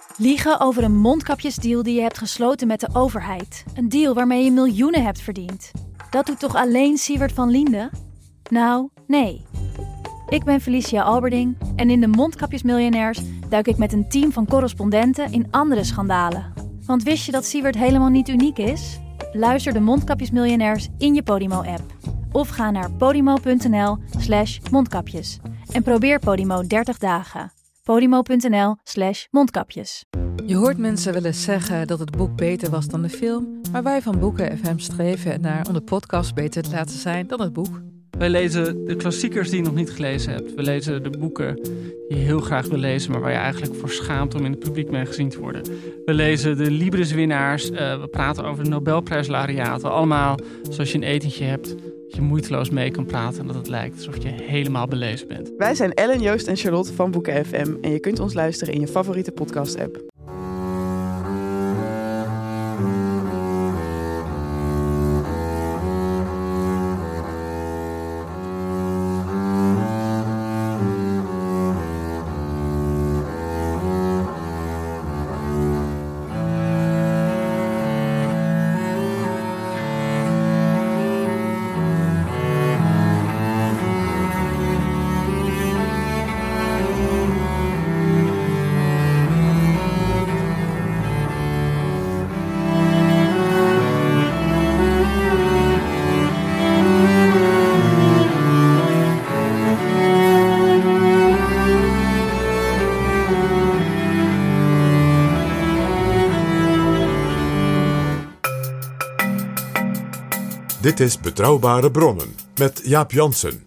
Liegen over een mondkapjesdeal die je hebt gesloten met de overheid. Een deal waarmee je miljoenen hebt verdiend. Dat doet toch alleen Siewert van Liende? Nou, nee. Ik ben Felicia Alberding en in de Mondkapjesmiljonairs duik ik met een team van correspondenten in andere schandalen. Want wist je dat Siewert helemaal niet uniek is? Luister de Mondkapjesmiljonairs in je Podimo-app. Of ga naar podimo.nl/mondkapjes. En probeer Podimo 30 dagen. Podimo.nl/mondkapjes. Je hoort mensen wel eens zeggen dat het boek beter was dan de film. Maar wij van Boeken FM streven naar om de podcast beter te laten zijn dan het boek. Wij lezen de klassiekers die je nog niet gelezen hebt. We lezen de boeken die je heel graag wil lezen, maar waar je eigenlijk voor schaamt om in het publiek mee gezien te worden. We lezen de Libris-winnaars. We praten over de Nobelprijslaureaten. Allemaal zoals je een etentje hebt, dat je moeiteloos mee kan praten en dat het lijkt alsof je helemaal belezen bent. Wij zijn Ellen, Joost en Charlotte van Boeken FM en je kunt ons luisteren in je favoriete podcast-app. Dit is Betrouwbare Bronnen met Jaap Jansen.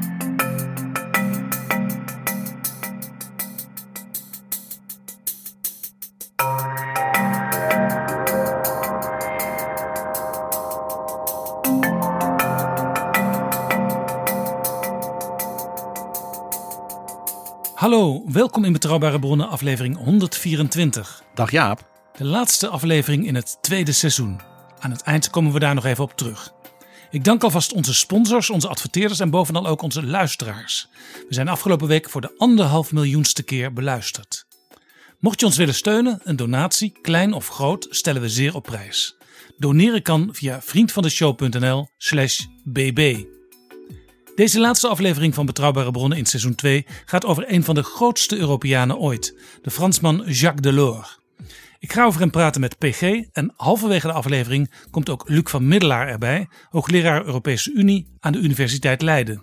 Hallo, welkom in Betrouwbare Bronnen aflevering 124. Dag Jaap. De laatste aflevering in het tweede seizoen. Aan het eind komen we daar nog even op terug. Ik dank alvast onze sponsors, onze adverteerders en bovenal ook onze luisteraars. We zijn afgelopen week voor de 1,5 miljoenste keer beluisterd. Mocht je ons willen steunen, een donatie, klein of groot, stellen we zeer op prijs. Doneren kan via vriendvandeshow.nl/bb. Deze laatste aflevering van Betrouwbare Bronnen in seizoen 2 gaat over een van de grootste Europeanen ooit, de Fransman Jacques Delors. Ik ga over hem praten met PG en halverwege de aflevering komt ook Luc van Middelaar erbij, hoogleraar Europese Unie aan de Universiteit Leiden.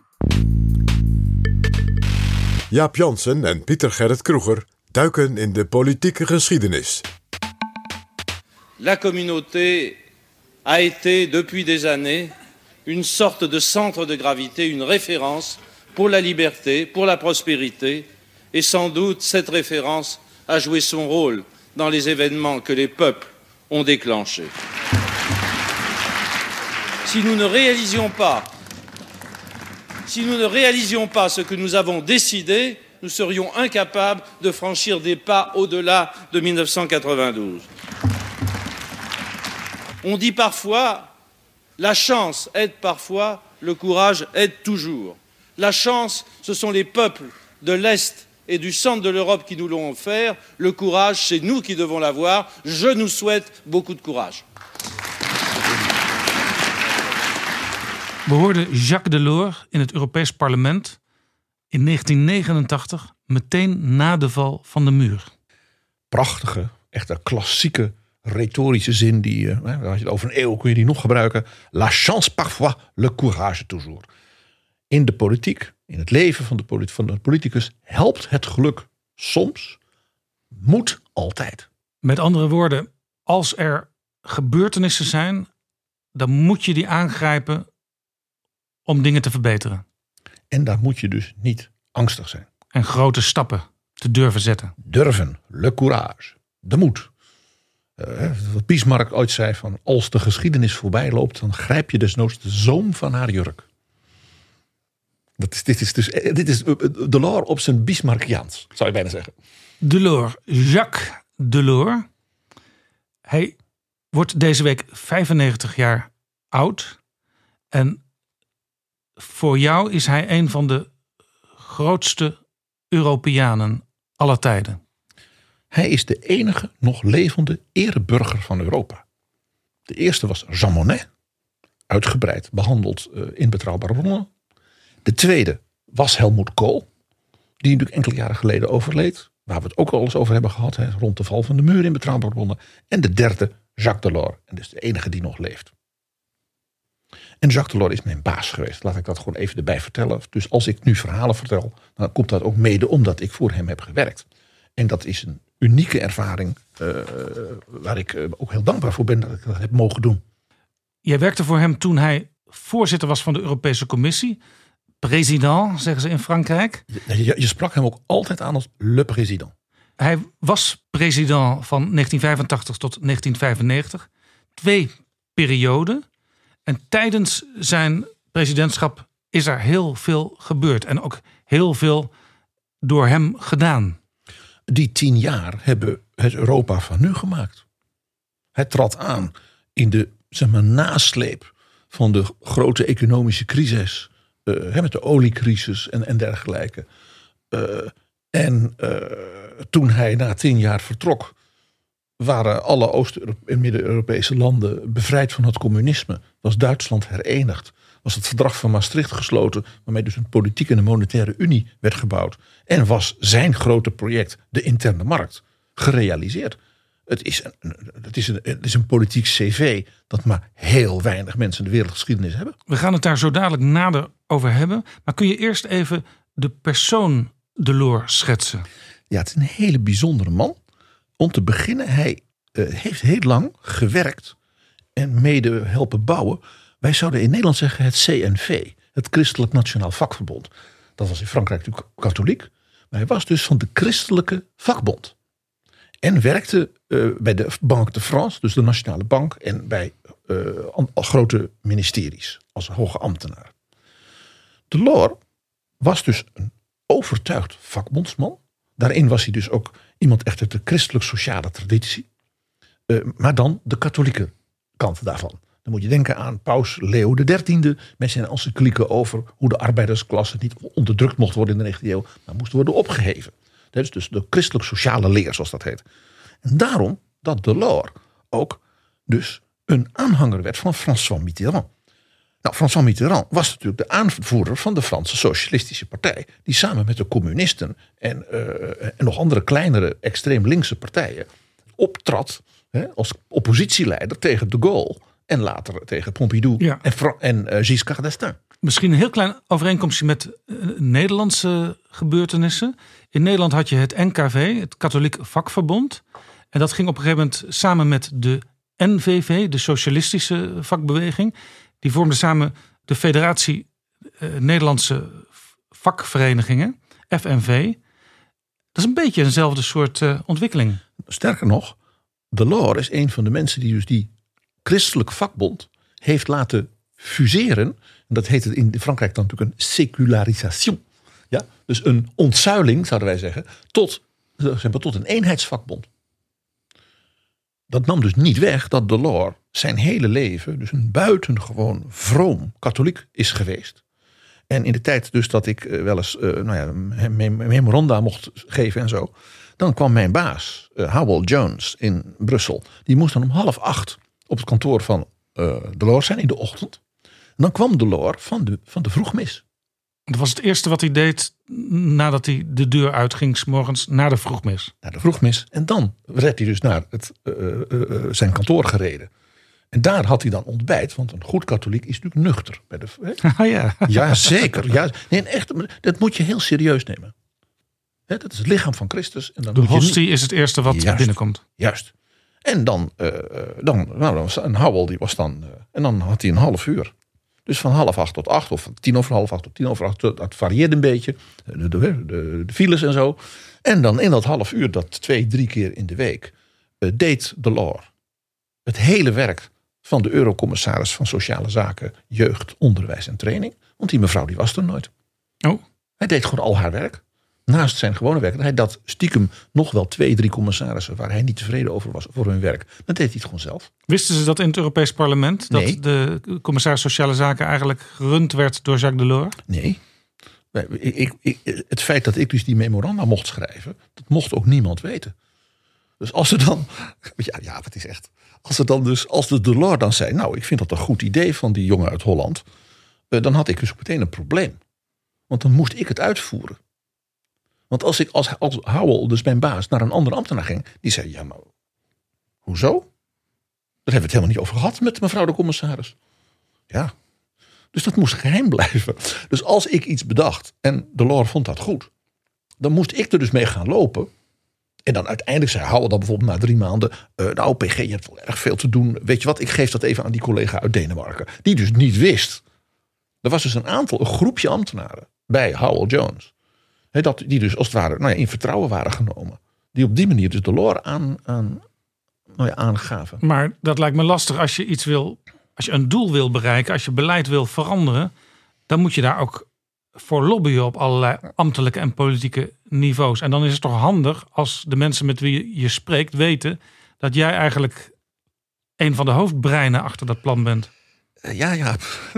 Jaap Jansen en Pieter Gerrit Kroeger duiken in de politieke geschiedenis. La communauté a été depuis des années une sorte de centre de gravité, une référence pour la liberté, pour la prospérité, et sans doute cette référence a joué son rôle dans les événements que les peuples ont déclenchés. Si nous ne réalisions pas ce que nous avons décidé, nous serions incapables de franchir des pas au-delà de 1992. On dit parfois, la chance aide parfois, le courage aide toujours. La chance, ce sont les peuples de l'Est et du centre de l'Europe qui nous l'ont offert. Le courage, c'est nous qui devons l'avoir. Je nous souhaite beaucoup de courage. We hoorden Jacques Delors in het Europees Parlement in 1989, meteen na de val van de muur. Prachtige, echt een klassieke retorische zin. Die, als je het over een eeuw kun je die nog gebruiken. La chance parfois, le courage toujours. In de politiek, in het leven van de politicus helpt het geluk soms, moet altijd. Met andere woorden, als er gebeurtenissen zijn, dan moet je die aangrijpen om dingen te verbeteren. En daar moet je dus niet angstig zijn. En grote stappen te durven zetten. Durven, le courage, de moed. Wat Bismarck ooit zei van, als de geschiedenis voorbij loopt, dan grijp je desnoods de zoom van haar jurk. Dit is Delors op zijn Bismarckiaans, zou je bijna zeggen. Delors, Jacques Delors. Hij wordt deze week 95 jaar oud. En voor jou is hij een van de grootste Europeanen aller tijden. Hij is de enige nog levende ereburger van Europa. De eerste was Jean Monnet, uitgebreid behandeld in Betrouwbare Bronnen. De tweede was Helmut Kohl, die natuurlijk enkele jaren geleden overleed. Waar we het ook al eens over hebben gehad, rond de val van de muur in Betrouwbare Bronnen. En de derde, Jacques Delors, en dus de enige die nog leeft. En Jacques Delors is mijn baas geweest. Laat ik dat gewoon even erbij vertellen. Dus als ik nu verhalen vertel, dan komt dat ook mede omdat ik voor hem heb gewerkt. En dat is een unieke ervaring waar ik ook heel dankbaar voor ben dat ik dat heb mogen doen. Jij werkte voor hem toen hij voorzitter was van de Europese Commissie. President, zeggen ze in Frankrijk. Je sprak hem ook altijd aan als le président. Hij was president van 1985 tot 1995. 2 perioden. En tijdens zijn presidentschap is er heel veel gebeurd. En ook heel veel door hem gedaan. Die 10 jaar hebben het Europa van nu gemaakt. Hij trad aan in de nasleep van de grote economische crisis. Met de oliecrisis en dergelijke. Toen hij na 10 jaar vertrok, waren alle Oost- en Midden-Europese landen bevrijd van het communisme. Was Duitsland herenigd. Was het verdrag van Maastricht gesloten, waarmee dus een politieke en een monetaire unie werd gebouwd. En was zijn grote project, de interne markt, gerealiseerd. Het is een politiek cv dat maar heel weinig mensen in de wereldgeschiedenis hebben. We gaan het daar zo dadelijk nader over hebben. Maar kun je eerst even de persoon Delors schetsen? Ja, het is een hele bijzondere man. Om te beginnen, hij heeft heel lang gewerkt en mede helpen bouwen. Wij zouden in Nederland zeggen het CNV, het Christelijk Nationaal Vakverbond. Dat was in Frankrijk natuurlijk katholiek. Maar hij was dus van de Christelijke Vakbond. En werkte bij de Banque de France, dus de Nationale Bank. En bij grote ministeries als hoge ambtenaar. Delors was dus een overtuigd vakbondsman. Daarin was hij dus ook iemand echt uit de christelijk-sociale traditie. Maar dan de katholieke kant daarvan. Dan moet je denken aan paus Leo XIII. Met zijn encyclieken over hoe de arbeidersklasse niet onderdrukt mocht worden in de 19e eeuw. Maar moest worden opgeheven. Dat is dus de christelijk-sociale leer, zoals dat heet. En daarom dat Delors ook dus een aanhanger werd van François Mitterrand. Nou, François Mitterrand was natuurlijk de aanvoerder van de Franse Socialistische Partij. Die samen met de communisten en nog andere kleinere extreem linkse partijen optrad als oppositieleider tegen de Gaulle. En later tegen Pompidou en Giscard d'Estaing. Misschien een heel klein overeenkomstje met Nederlandse gebeurtenissen. In Nederland had je het NKV, het Katholiek Vakverbond. En dat ging op een gegeven moment samen met de NVV, de Socialistische Vakbeweging. Die vormden samen de Federatie Nederlandse Vakverenigingen, FNV. Dat is een beetje eenzelfde soort ontwikkeling. Sterker nog, Delors is een van de mensen die dus die christelijk vakbond heeft laten fuseren. En dat heet het in Frankrijk dan natuurlijk een sécularisation. Ja? Dus een ontzuiling, zouden wij zeggen, tot een eenheidsvakbond. Dat nam dus niet weg dat Delors zijn hele leven dus een buitengewoon vroom katholiek is geweest. En in de tijd dus dat ik wel eens memoranda mocht geven en zo. Dan kwam mijn baas, Howell Jones in Brussel. Die moest dan om 7:30 op het kantoor van Delors zijn in de ochtend. En dan kwam Delors van de vroegmis. Dat was het eerste wat hij deed nadat hij de deur uitging 's morgens naar de vroegmis. Naar de vroegmis. En dan werd hij dus naar zijn kantoor gereden. En daar had hij dan ontbijt. Want een goed katholiek is natuurlijk nuchter. Ja, zeker. Ja, nee, echt, dat moet je heel serieus nemen. Dat is het lichaam van Christus. En dan de hostie is het eerste wat binnenkomt. Juist. En dan een Howell die was dan. En dan had hij een half uur. Dus van 7:30 tot 8 of 7:45 tot 7:50. Dat varieerde een beetje. De files en zo. En dan in dat half uur, dat 2-3 keer in de week, deed Delors het hele werk van de Eurocommissaris van Sociale Zaken, Jeugd, Onderwijs en Training. Want die mevrouw die was er nooit. Oh. Hij deed gewoon al haar werk. Naast zijn gewone werk. Hij dat stiekem nog wel 2-3 commissarissen waar hij niet tevreden over was voor hun werk. Dan deed hij het gewoon zelf. Wisten ze dat in het Europees Parlement? Nee. Dat de commissaris Sociale Zaken eigenlijk gerund werd door Jacques Delors? Nee. Het feit dat ik dus die memoranda mocht schrijven, dat mocht ook niemand weten. Dus als er dan... Ja, het is echt... Als de Delors dan zei... Nou, ik vind dat een goed idee van die jongen uit Holland... dan had ik dus meteen een probleem. Want dan moest ik het uitvoeren. Want als Howell, dus mijn baas, naar een andere ambtenaar ging... die zei, ja, maar hoezo? Daar hebben we het helemaal niet over gehad met mevrouw de commissaris. Ja, dus dat moest geheim blijven. Dus als ik iets bedacht en Delors vond dat goed... dan moest ik er dus mee gaan lopen... En dan uiteindelijk zei Howell dan bijvoorbeeld na 3 maanden... nou PG, je hebt wel erg veel te doen. Weet je wat, ik geef dat even aan die collega uit Denemarken. Die dus niet wist. Er was dus een groepje ambtenaren bij Howell Jones. Die dus als het ware in vertrouwen waren genomen. Die op die manier dus Delors aangaven. Maar dat lijkt me lastig als je een doel wil bereiken... als je beleid wil veranderen... dan moet je daar ook voor lobbyen op allerlei ambtelijke en politieke niveaus. En dan is het toch handig als de mensen met wie je spreekt weten... dat jij eigenlijk een van de hoofdbreinen achter dat plan bent. Ja.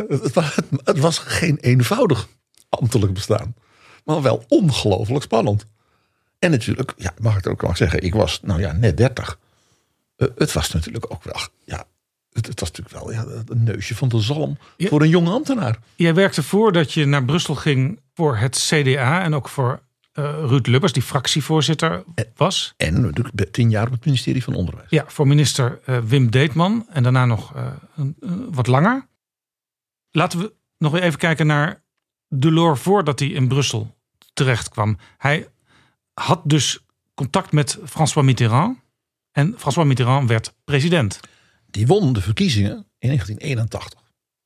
Het was geen eenvoudig ambtelijk bestaan. Maar wel ongelooflijk spannend. En natuurlijk, ja, mag ik het ook nog zeggen... ik was net 30. Het was natuurlijk ook wel... Ja, het was natuurlijk wel een neusje van de zalm voor een jonge ambtenaar. Jij werkte voordat je naar Brussel ging voor het CDA... en ook voor Ruud Lubbers, die fractievoorzitter was. En natuurlijk 10 jaar op het ministerie van Onderwijs. Ja, voor minister Wim Deetman. En daarna nog wat langer. Laten we nog weer even kijken naar Delors voordat hij in Brussel terecht kwam. Hij had dus contact met François Mitterrand. En François Mitterrand werd president. Die won de verkiezingen in 1981.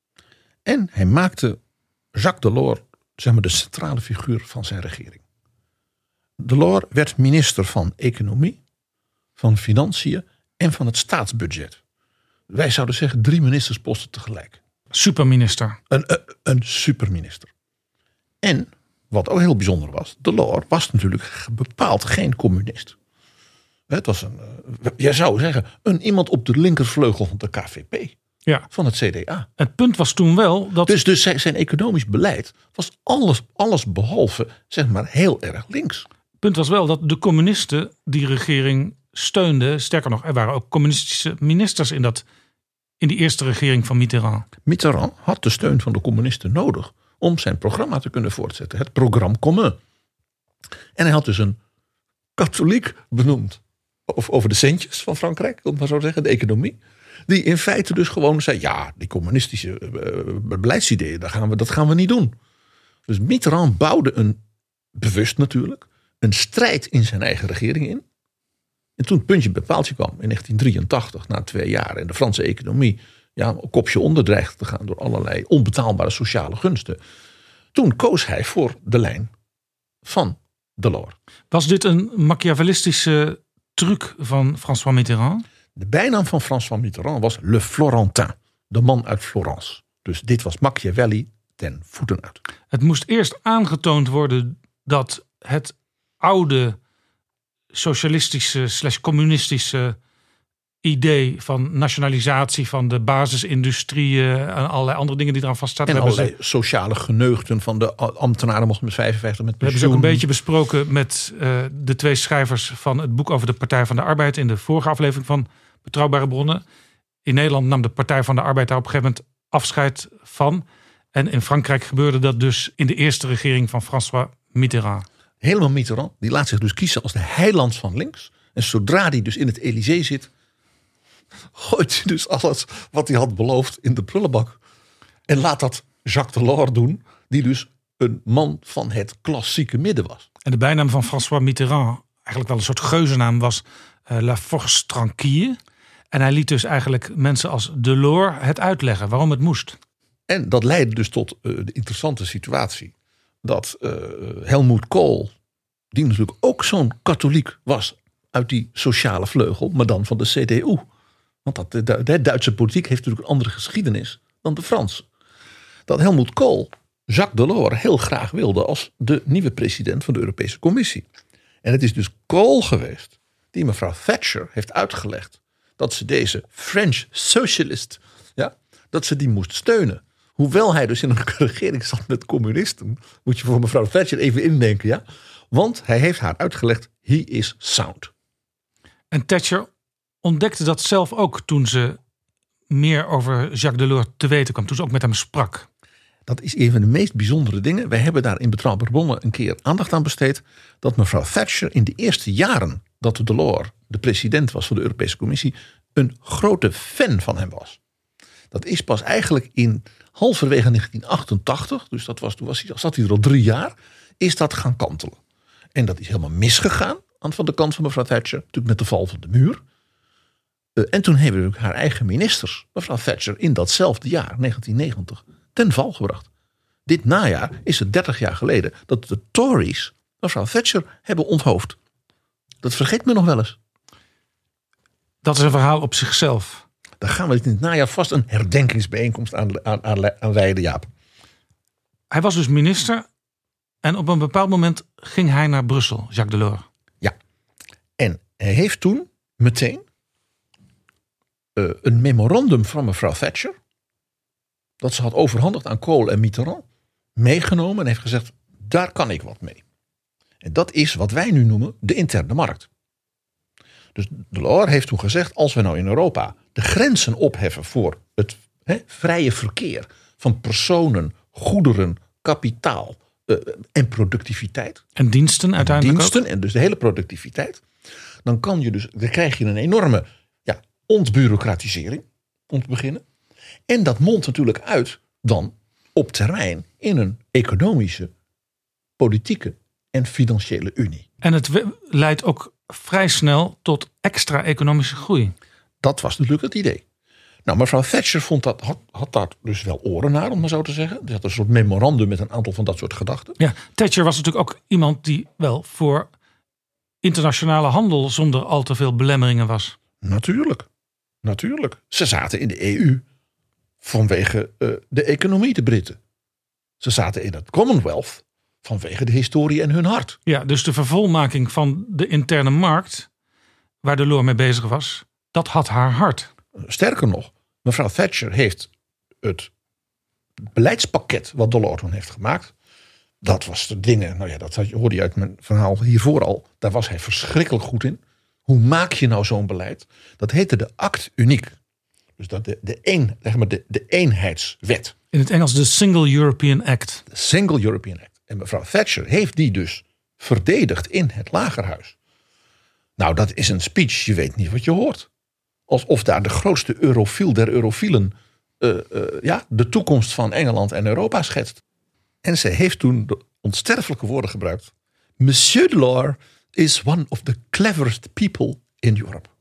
En hij maakte Jacques Delors, zeg maar, de centrale figuur van zijn regering. Delors werd minister van Economie, van Financiën en van het staatsbudget. Wij zouden zeggen 3 ministersposten tegelijk. Superminister. Een superminister. En, wat ook heel bijzonder was, Delors was natuurlijk bepaald geen communist. Het was jij zou zeggen, iemand op de linkervleugel van de KVP. Ja. Van het CDA. Het punt was toen wel dat... Dus zijn economisch beleid was alles behalve, zeg maar, heel erg links. Het punt was wel dat de communisten die regering steunden. Sterker nog, er waren ook communistische ministers in die eerste regering van Mitterrand. Mitterrand had de steun van de communisten nodig om zijn programma te kunnen voortzetten. Het programma commun. En hij had dus een katholiek benoemd over de centjes van Frankrijk, om het maar zo te zeggen, de economie. Die in feite dus gewoon zei, ja, die communistische beleidsideeën, dat gaan we niet doen. Dus Mitterrand bouwde bewust natuurlijk, een strijd in zijn eigen regering in. En toen het puntje bij paaltje kwam in 1983, na 2 jaar, en de Franse economie een kopje onder dreigde te gaan door allerlei onbetaalbare sociale gunsten. Toen koos hij voor de lijn van Delors. Was dit een machiavellistische truc van François Mitterrand? De bijnaam van François Mitterrand was Le Florentin, de man uit Florence. Dus dit was Machiavelli ten voeten uit. Het moest eerst aangetoond worden dat het oude socialistische / communistische idee van nationalisatie van de basisindustrieën en allerlei andere dingen die eraan vaststaan. En allerlei sociale geneugten van de ambtenaren mochten met 55 met pensioen. We hebben ze ook een beetje besproken met de 2 schrijvers van het boek over de Partij van de Arbeid in de vorige aflevering van Betrouwbare Bronnen. In Nederland nam de Partij van de Arbeid daar op een gegeven moment afscheid van. En in Frankrijk gebeurde dat dus in de eerste regering van François Mitterrand. Helemaal Mitterrand, die laat zich dus kiezen als de heiland van links. En zodra die dus in het Élysée zit, gooit hij dus alles wat hij had beloofd in de prullenbak. En laat dat Jacques Delors doen, die dus een man van het klassieke midden was. En de bijnaam van François Mitterrand, eigenlijk wel een soort geuzennaam, was La Force Tranquille. En hij liet dus eigenlijk mensen als Delors het uitleggen waarom het moest. En dat leidde dus tot de interessante situatie dat Helmut Kohl, die natuurlijk ook zo'n katholiek was uit die sociale vleugel, maar dan van de CDU. Want de Duitse politiek heeft natuurlijk een andere geschiedenis dan de Franse. Dat Helmut Kohl Jacques Delors heel graag wilde als de nieuwe president van de Europese Commissie. En het is dus Kohl geweest die mevrouw Thatcher heeft uitgelegd dat ze deze French socialist, dat ze die moest steunen. Hoewel hij dus in een regering zat met communisten, moet je voor mevrouw Thatcher even indenken, ja. Want hij heeft haar uitgelegd, he is sound. En Thatcher ontdekte dat zelf ook toen ze meer over Jacques Delors te weten kwam. Toen ze ook met hem sprak. Dat is een van de meest bijzondere dingen. Wij hebben daar in Betrouwbare Bronnen een keer aandacht aan besteed. Dat mevrouw Thatcher in de eerste jaren dat Delors de president was van de Europese Commissie, een grote fan van hem was. Dat is pas eigenlijk in halverwege 1988, dus toen zat hij er al 3 jaar, is dat gaan kantelen. En dat is helemaal misgegaan van de kant van mevrouw Thatcher, natuurlijk met de val van de muur. En toen hebben we haar eigen ministers, mevrouw Thatcher, in datzelfde jaar, 1990, ten val gebracht. Dit najaar is het 30 jaar geleden dat de Tories mevrouw Thatcher hebben onthoofd. Dat vergeet men nog wel eens. Dat is een verhaal op zichzelf. Daar gaan we in het najaar vast een herdenkingsbijeenkomst aan wijden, Jaap. Hij was dus minister en op een bepaald moment ging hij naar Brussel, Jacques Delors. Ja, en hij heeft toen meteen een memorandum van mevrouw Thatcher, dat ze had overhandigd aan Kohl en Mitterrand, meegenomen en heeft gezegd, daar kan ik wat mee. En dat is wat wij nu noemen de interne markt. Dus Delors heeft toen gezegd, als we nou in Europa de grenzen opheffen voor het vrije verkeer van personen, goederen, kapitaal en productiviteit. En diensten uiteindelijk ook. En dus de hele productiviteit. Dan krijg je een enorme ontbureaucratisering, om te beginnen. En dat mondt natuurlijk uit dan op termijn in een economische, politieke en financiële unie. En het leidt ook vrij snel tot extra economische groei. Dat was natuurlijk het idee. Nou, mevrouw Thatcher had daar dus wel oren naar, om maar zo te zeggen. Ze had een soort memorandum met een aantal van dat soort gedachten. Ja, Thatcher was natuurlijk ook iemand die wel voor internationale handel zonder al te veel belemmeringen was. Natuurlijk. Ze zaten in de EU vanwege de economie, de Britten. Ze zaten in het Commonwealth vanwege de historie en hun hart. Ja, dus de vervolmaking van de interne markt, waar Delors mee bezig was, dat had haar hart. Sterker nog, mevrouw Thatcher heeft het beleidspakket wat Delors toen heeft gemaakt. Dat was de dingen, dat hoorde je uit mijn verhaal hiervoor al. Daar was hij verschrikkelijk goed in. Hoe maak je nou zo'n beleid? Dat heette de Acte Unique. Dus dat de eenheidswet. In het Engels de Single European Act. De Single European Act. En mevrouw Thatcher heeft die dus verdedigd in het Lagerhuis. Nou, dat is een speech, je weet niet wat je hoort. Alsof daar de grootste eurofiel der eurofielen de toekomst van Engeland en Europa schetst. En ze heeft toen de onsterfelijke woorden gebruikt. Monsieur Delors is one of the cleverest people in Europe.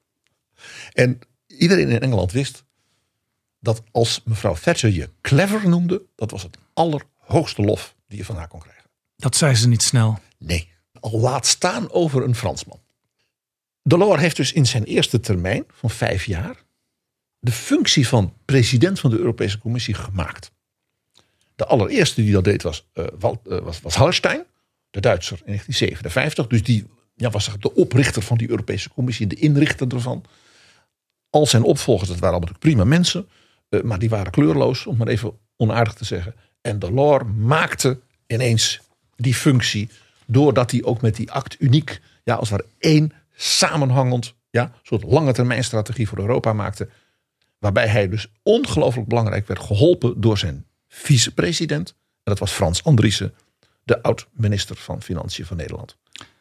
En iedereen in Engeland wist dat als mevrouw Thatcher je clever noemde, dat was het allerhoogste lof die je van haar kon krijgen. Dat zei ze niet snel. Nee, al laat staan over een Fransman. Delors heeft dus in zijn eerste termijn van 5 jaar de functie van president van de Europese Commissie gemaakt. De allereerste die dat deed was Hallstein, de Duitser in 1957. Dus die was de oprichter van die Europese Commissie, de inrichter ervan. Al zijn opvolgers, dat waren allemaal prima mensen, maar die waren kleurloos, om maar even onaardig te zeggen. En Delors maakte ineens die functie, doordat hij ook met die Acte Unique, als het ware één samenhangend, soort lange termijn strategie voor Europa maakte. Waarbij hij dus ongelooflijk belangrijk werd geholpen door zijn vicepresident. En dat was Frans Andriessen, de oud-minister van Financiën van Nederland.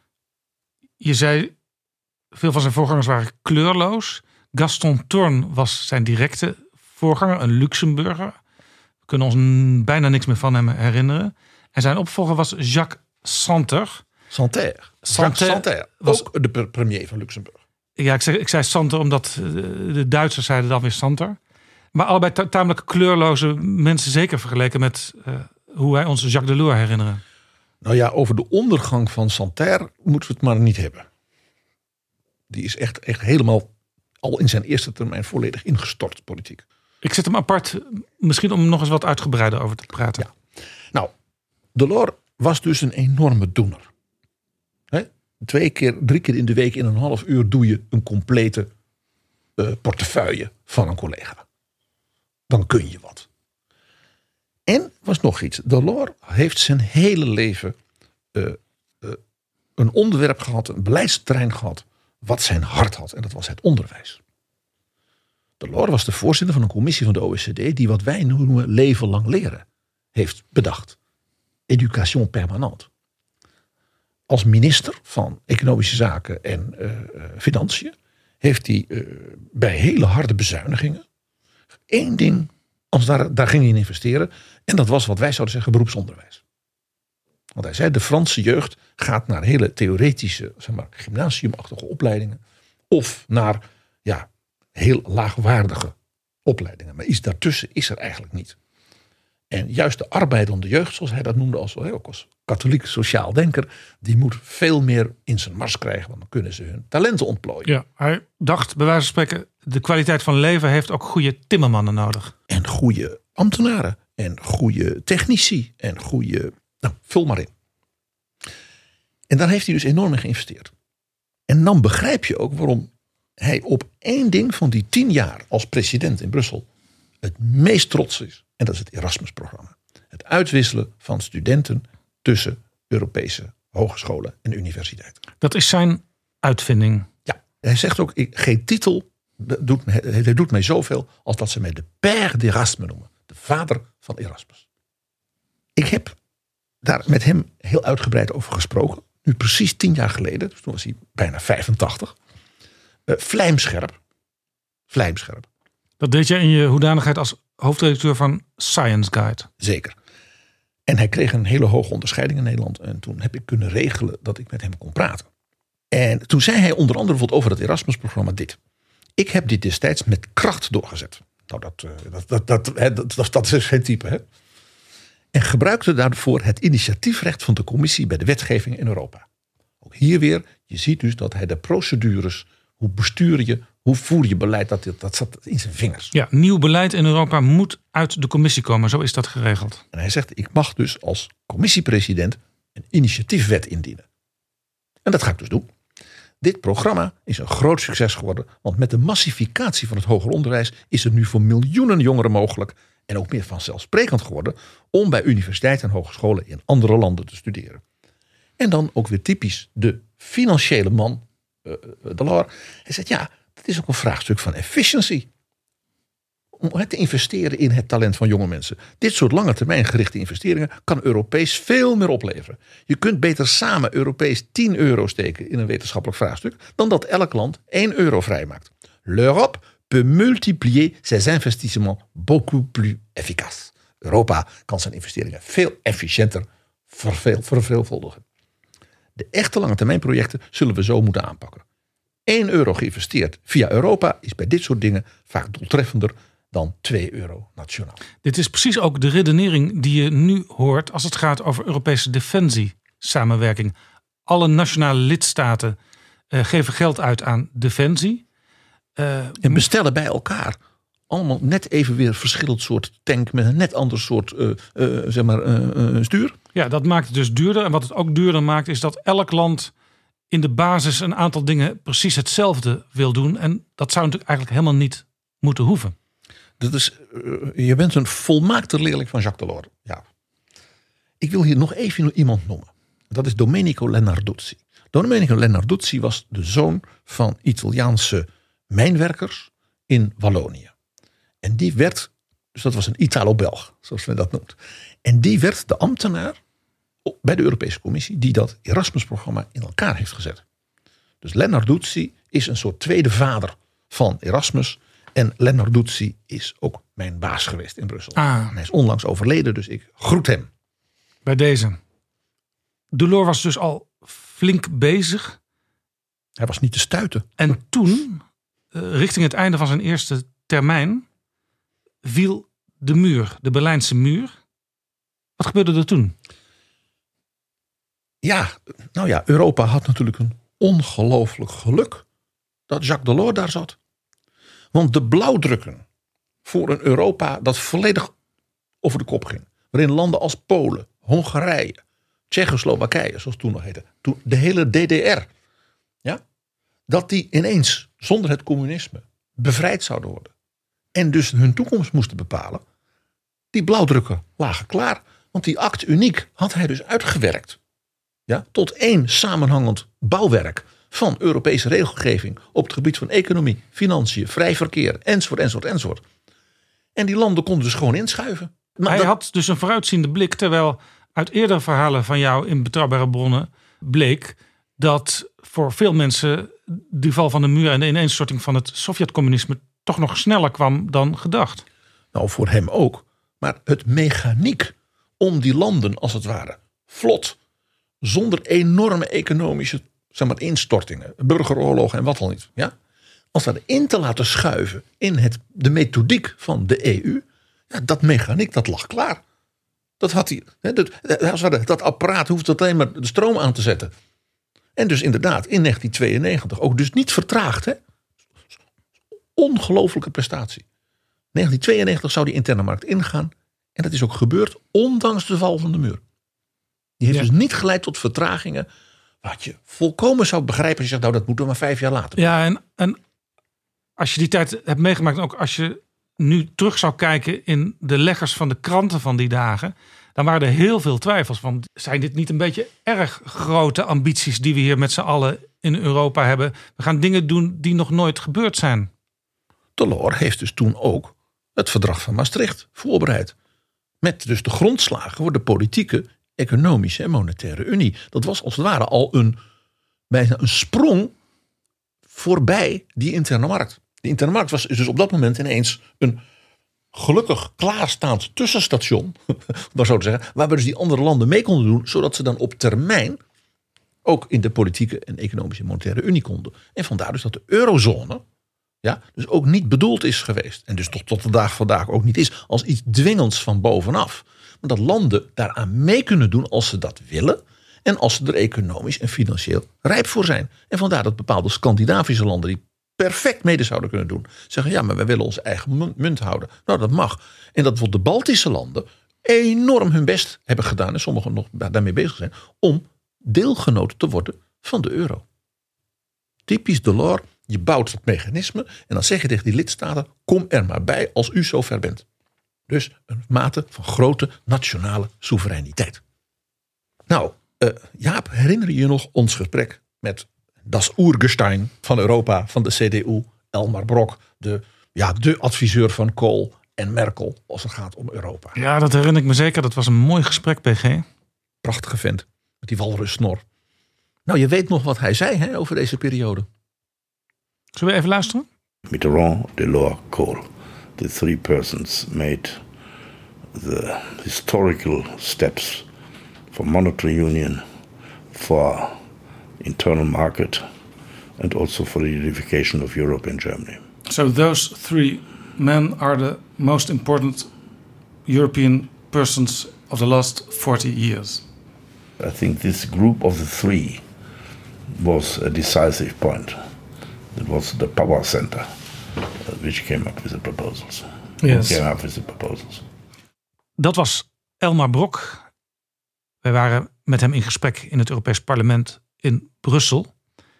Je zei, veel van zijn voorgangers waren kleurloos. Gaston Thorn was zijn directe voorganger, een Luxemburger. We kunnen ons bijna niks meer van hem herinneren. En zijn opvolger was Jacques Santer. Santer was ook de premier van Luxemburg. Ja, ik zei Santer omdat de Duitsers zeiden dan weer Santer. Maar allebei tamelijk kleurloze mensen, zeker vergeleken met hoe wij ons Jacques Delors herinneren. Nou ja, over de ondergang van Santer moeten we het maar niet hebben. Die is echt helemaal al in zijn eerste termijn volledig ingestort, politiek. Ik zet hem apart, misschien om nog eens wat uitgebreider over te praten. Ja. Nou, Delors was dus een enorme doener. 3 keer in de week in een half uur doe je een complete portefeuille van een collega. Dan kun je wat. En was nog iets. Delors heeft zijn hele leven een onderwerp gehad, een beleidsterrein gehad, wat zijn hart had. En dat was het onderwijs. Delors was de voorzitter van een commissie van de OECD die wat wij noemen leven lang leren heeft bedacht. Education permanente. Als minister van Economische Zaken en Financiën heeft hij bij hele harde bezuinigingen één ding, daar ging hij in investeren. En dat was wat wij zouden zeggen beroepsonderwijs. Want hij zei, de Franse jeugd gaat naar hele theoretische, zeg maar, gymnasiumachtige opleidingen. Of naar heel laagwaardige opleidingen. Maar iets daartussen is er eigenlijk niet. En juist de arbeidende jeugd, zoals hij dat noemde, ook als katholiek sociaal denker, die moet veel meer in zijn mars krijgen, want dan kunnen ze hun talenten ontplooien. Ja, hij dacht, bij wijze van spreken, de kwaliteit van leven heeft ook goede timmermannen nodig. En goede ambtenaren, en goede technici, en goede, vul maar in. En daar heeft hij dus enorm in geïnvesteerd. En dan begrijp je ook waarom hij op één ding van die 10 jaar als president in Brussel het meest trots is. En dat is het Erasmus-programma. Het uitwisselen van studenten tussen Europese hogescholen en universiteiten. Dat is zijn uitvinding. Ja, hij zegt ook, geen titel doet mij zoveel als dat ze mij de père d'Erasme noemen. De vader van Erasmus. Ik heb daar met hem heel uitgebreid over gesproken. Nu precies 10 jaar geleden, dus toen was hij bijna 85. Vlijmscherp. Dat deed je in je hoedanigheid als hoofdredacteur van Science Guide. Zeker. En hij kreeg een hele hoge onderscheiding in Nederland. En toen heb ik kunnen regelen dat ik met hem kon praten. En toen zei hij onder andere bijvoorbeeld over het Erasmus-programma dit. Ik heb dit destijds met kracht doorgezet. Nou, dat is geen type, hè? En gebruikte daarvoor het initiatiefrecht van de commissie bij de wetgeving in Europa. Ook hier weer, je ziet dus dat hij de procedures, hoe bestuur je, hoe voer je beleid, dat zat in zijn vingers. Ja, nieuw beleid in Europa moet uit de commissie komen, zo is dat geregeld. En hij zegt, ik mag dus als commissiepresident een initiatiefwet indienen. En dat ga ik dus doen. Dit programma is een groot succes geworden, want met de massificatie van het hoger onderwijs is het nu voor miljoenen jongeren mogelijk en ook meer vanzelfsprekend geworden om bij universiteiten en hogescholen in andere landen te studeren. En dan ook weer typisch de financiële man, Delors. Hij zegt, ja, dat is ook een vraagstuk van efficiency. Om te investeren in het talent van jonge mensen. Dit soort lange termijn gerichte investeringen kan Europees veel meer opleveren. Je kunt beter samen Europees 10 euro steken in een wetenschappelijk vraagstuk dan dat elk land 1 euro vrijmaakt. L'Europe peut multiplier ses investissements beaucoup plus efficace. Europa kan zijn investeringen veel efficiënter verveelvuldigen. De echte lange termijn projecten zullen we zo moeten aanpakken. 1 euro geïnvesteerd via Europa is bij dit soort dingen vaak doeltreffender dan 2 euro nationaal. Dit is precies ook de redenering die je nu hoort als het gaat over Europese defensiesamenwerking. Alle nationale lidstaten geven geld uit aan defensie. En bestellen bij elkaar allemaal net even weer verschillend soort tank met een net ander soort stuur. Ja, dat maakt het dus duurder. En wat het ook duurder maakt is dat elk land in de basis een aantal dingen precies hetzelfde wil doen. En dat zou natuurlijk eigenlijk helemaal niet moeten hoeven. Dat is, je bent een volmaakte leerling van Jacques Delors. Ja. Ik wil hier nog even iemand noemen. Dat is Domenico Leonarduzzi. Domenico Leonarduzzi was de zoon van Italiaanse mijnwerkers in Wallonië. En die werd, dus dat was een Italo-Belg, zoals men dat noemt. En die werd de ambtenaar bij de Europese Commissie die dat Erasmus-programma in elkaar heeft gezet. Dus Leonarduzzi is een soort tweede vader van Erasmus. En Leonarduzzi is ook mijn baas geweest in Brussel. En hij is onlangs overleden, dus ik groet hem. Bij deze. Delors was dus al flink bezig. Hij was niet te stuiten. En toen, richting het einde van zijn eerste termijn, viel de muur, de Berlijnse muur. Wat gebeurde er toen? Ja, nou ja, Europa had natuurlijk een ongelooflijk geluk dat Jacques Delors daar zat. Want de blauwdrukken voor een Europa dat volledig over de kop ging. Waarin landen als Polen, Hongarije, Tsjechoslowakije, zoals toen nog heette. De hele DDR. Ja, dat die ineens zonder het communisme bevrijd zouden worden. En dus hun toekomst moesten bepalen. Die blauwdrukken lagen klaar. Want die acte uniek had hij dus uitgewerkt. Ja, tot 1 samenhangend bouwwerk. van Europese regelgeving op het gebied van economie, financiën, vrij verkeer, enzovoort. En die landen konden dus gewoon inschuiven. Maar Hij had dus een vooruitziende blik, terwijl uit eerdere verhalen van jou in Betrouwbare Bronnen bleek dat voor veel mensen die val van de muur en de ineenstorting van het Sovjet-communisme toch nog sneller kwam dan gedacht. Nou, voor hem ook. Maar het mechaniek om die landen als het ware vlot, zonder enorme economische instortingen, burgeroorlogen en wat al niet. Ja? Als dat in te laten schuiven in de methodiek van de EU. Ja, dat mechaniek, dat lag klaar. Dat had hij. Dat apparaat hoeft alleen maar de stroom aan te zetten. En dus inderdaad in 1992 ook dus niet vertraagd. Hè? Ongelooflijke prestatie. 1992 zou die interne markt ingaan. En dat is ook gebeurd ondanks de val van de muur. Die heeft dus niet geleid tot vertragingen. Wat je volkomen zou begrijpen als je zegt, nou dat moeten we maar 5 jaar later. Ja, en als je die tijd hebt meegemaakt, en ook als je nu terug zou kijken in de leggers van de kranten van die dagen, dan waren er heel veel twijfels van, zijn dit niet een beetje erg grote ambities die we hier met z'n allen in Europa hebben? We gaan dingen doen die nog nooit gebeurd zijn. Delors heeft dus toen ook het verdrag van Maastricht voorbereid. Met dus de grondslagen voor de politieke, economische en monetaire unie. Dat was als het ware al bijna een sprong voorbij die interne markt. De interne markt was dus op dat moment ineens een gelukkig klaarstaand tussenstation, maar zo te zeggen, waar we dus die andere landen mee konden doen, zodat ze dan op termijn ook in de politieke en economische en monetaire unie konden. En vandaar dus dat de eurozone dus ook niet bedoeld is geweest. En dus tot de dag vandaag ook niet is als iets dwingends van bovenaf. Maar dat landen daaraan mee kunnen doen als ze dat willen. En als ze er economisch en financieel rijp voor zijn. En vandaar dat bepaalde Scandinavische landen die perfect mede zouden kunnen doen. Zeggen ja, maar wij willen onze eigen munt houden. Nou, dat mag. En dat bijvoorbeeld de Baltische landen enorm hun best hebben gedaan. En sommigen nog daarmee bezig zijn. Om deelgenoot te worden van de euro. Typisch Delors. Je bouwt dat mechanisme en dan zeg je tegen die lidstaten, kom er maar bij als u zover bent. Dus een mate van grote nationale soevereiniteit. Nou, Jaap, herinner je je nog ons gesprek met das Urgestein van Europa, van de CDU, Elmar Brok, de adviseur van Kohl en Merkel als het gaat om Europa. Ja, dat herinner ik me zeker. Dat was een mooi gesprek, PG. Prachtige vent, met die walrussnor. Nou, je weet nog wat hij zei over deze periode. Zullen we even luisteren? Mitterrand, Delors, Kohl. The 3 persons made the historical steps for monetary union, for internal market, and also for the unification of Europe and Germany. So those 3 men are the most important European persons of the last 40 years. I think this group of the 3 was a decisive point. It was the power center which came up with the proposals. Yes. Dat was Elmar Brok. Wij waren met hem in gesprek in het Europees Parlement in Brussel.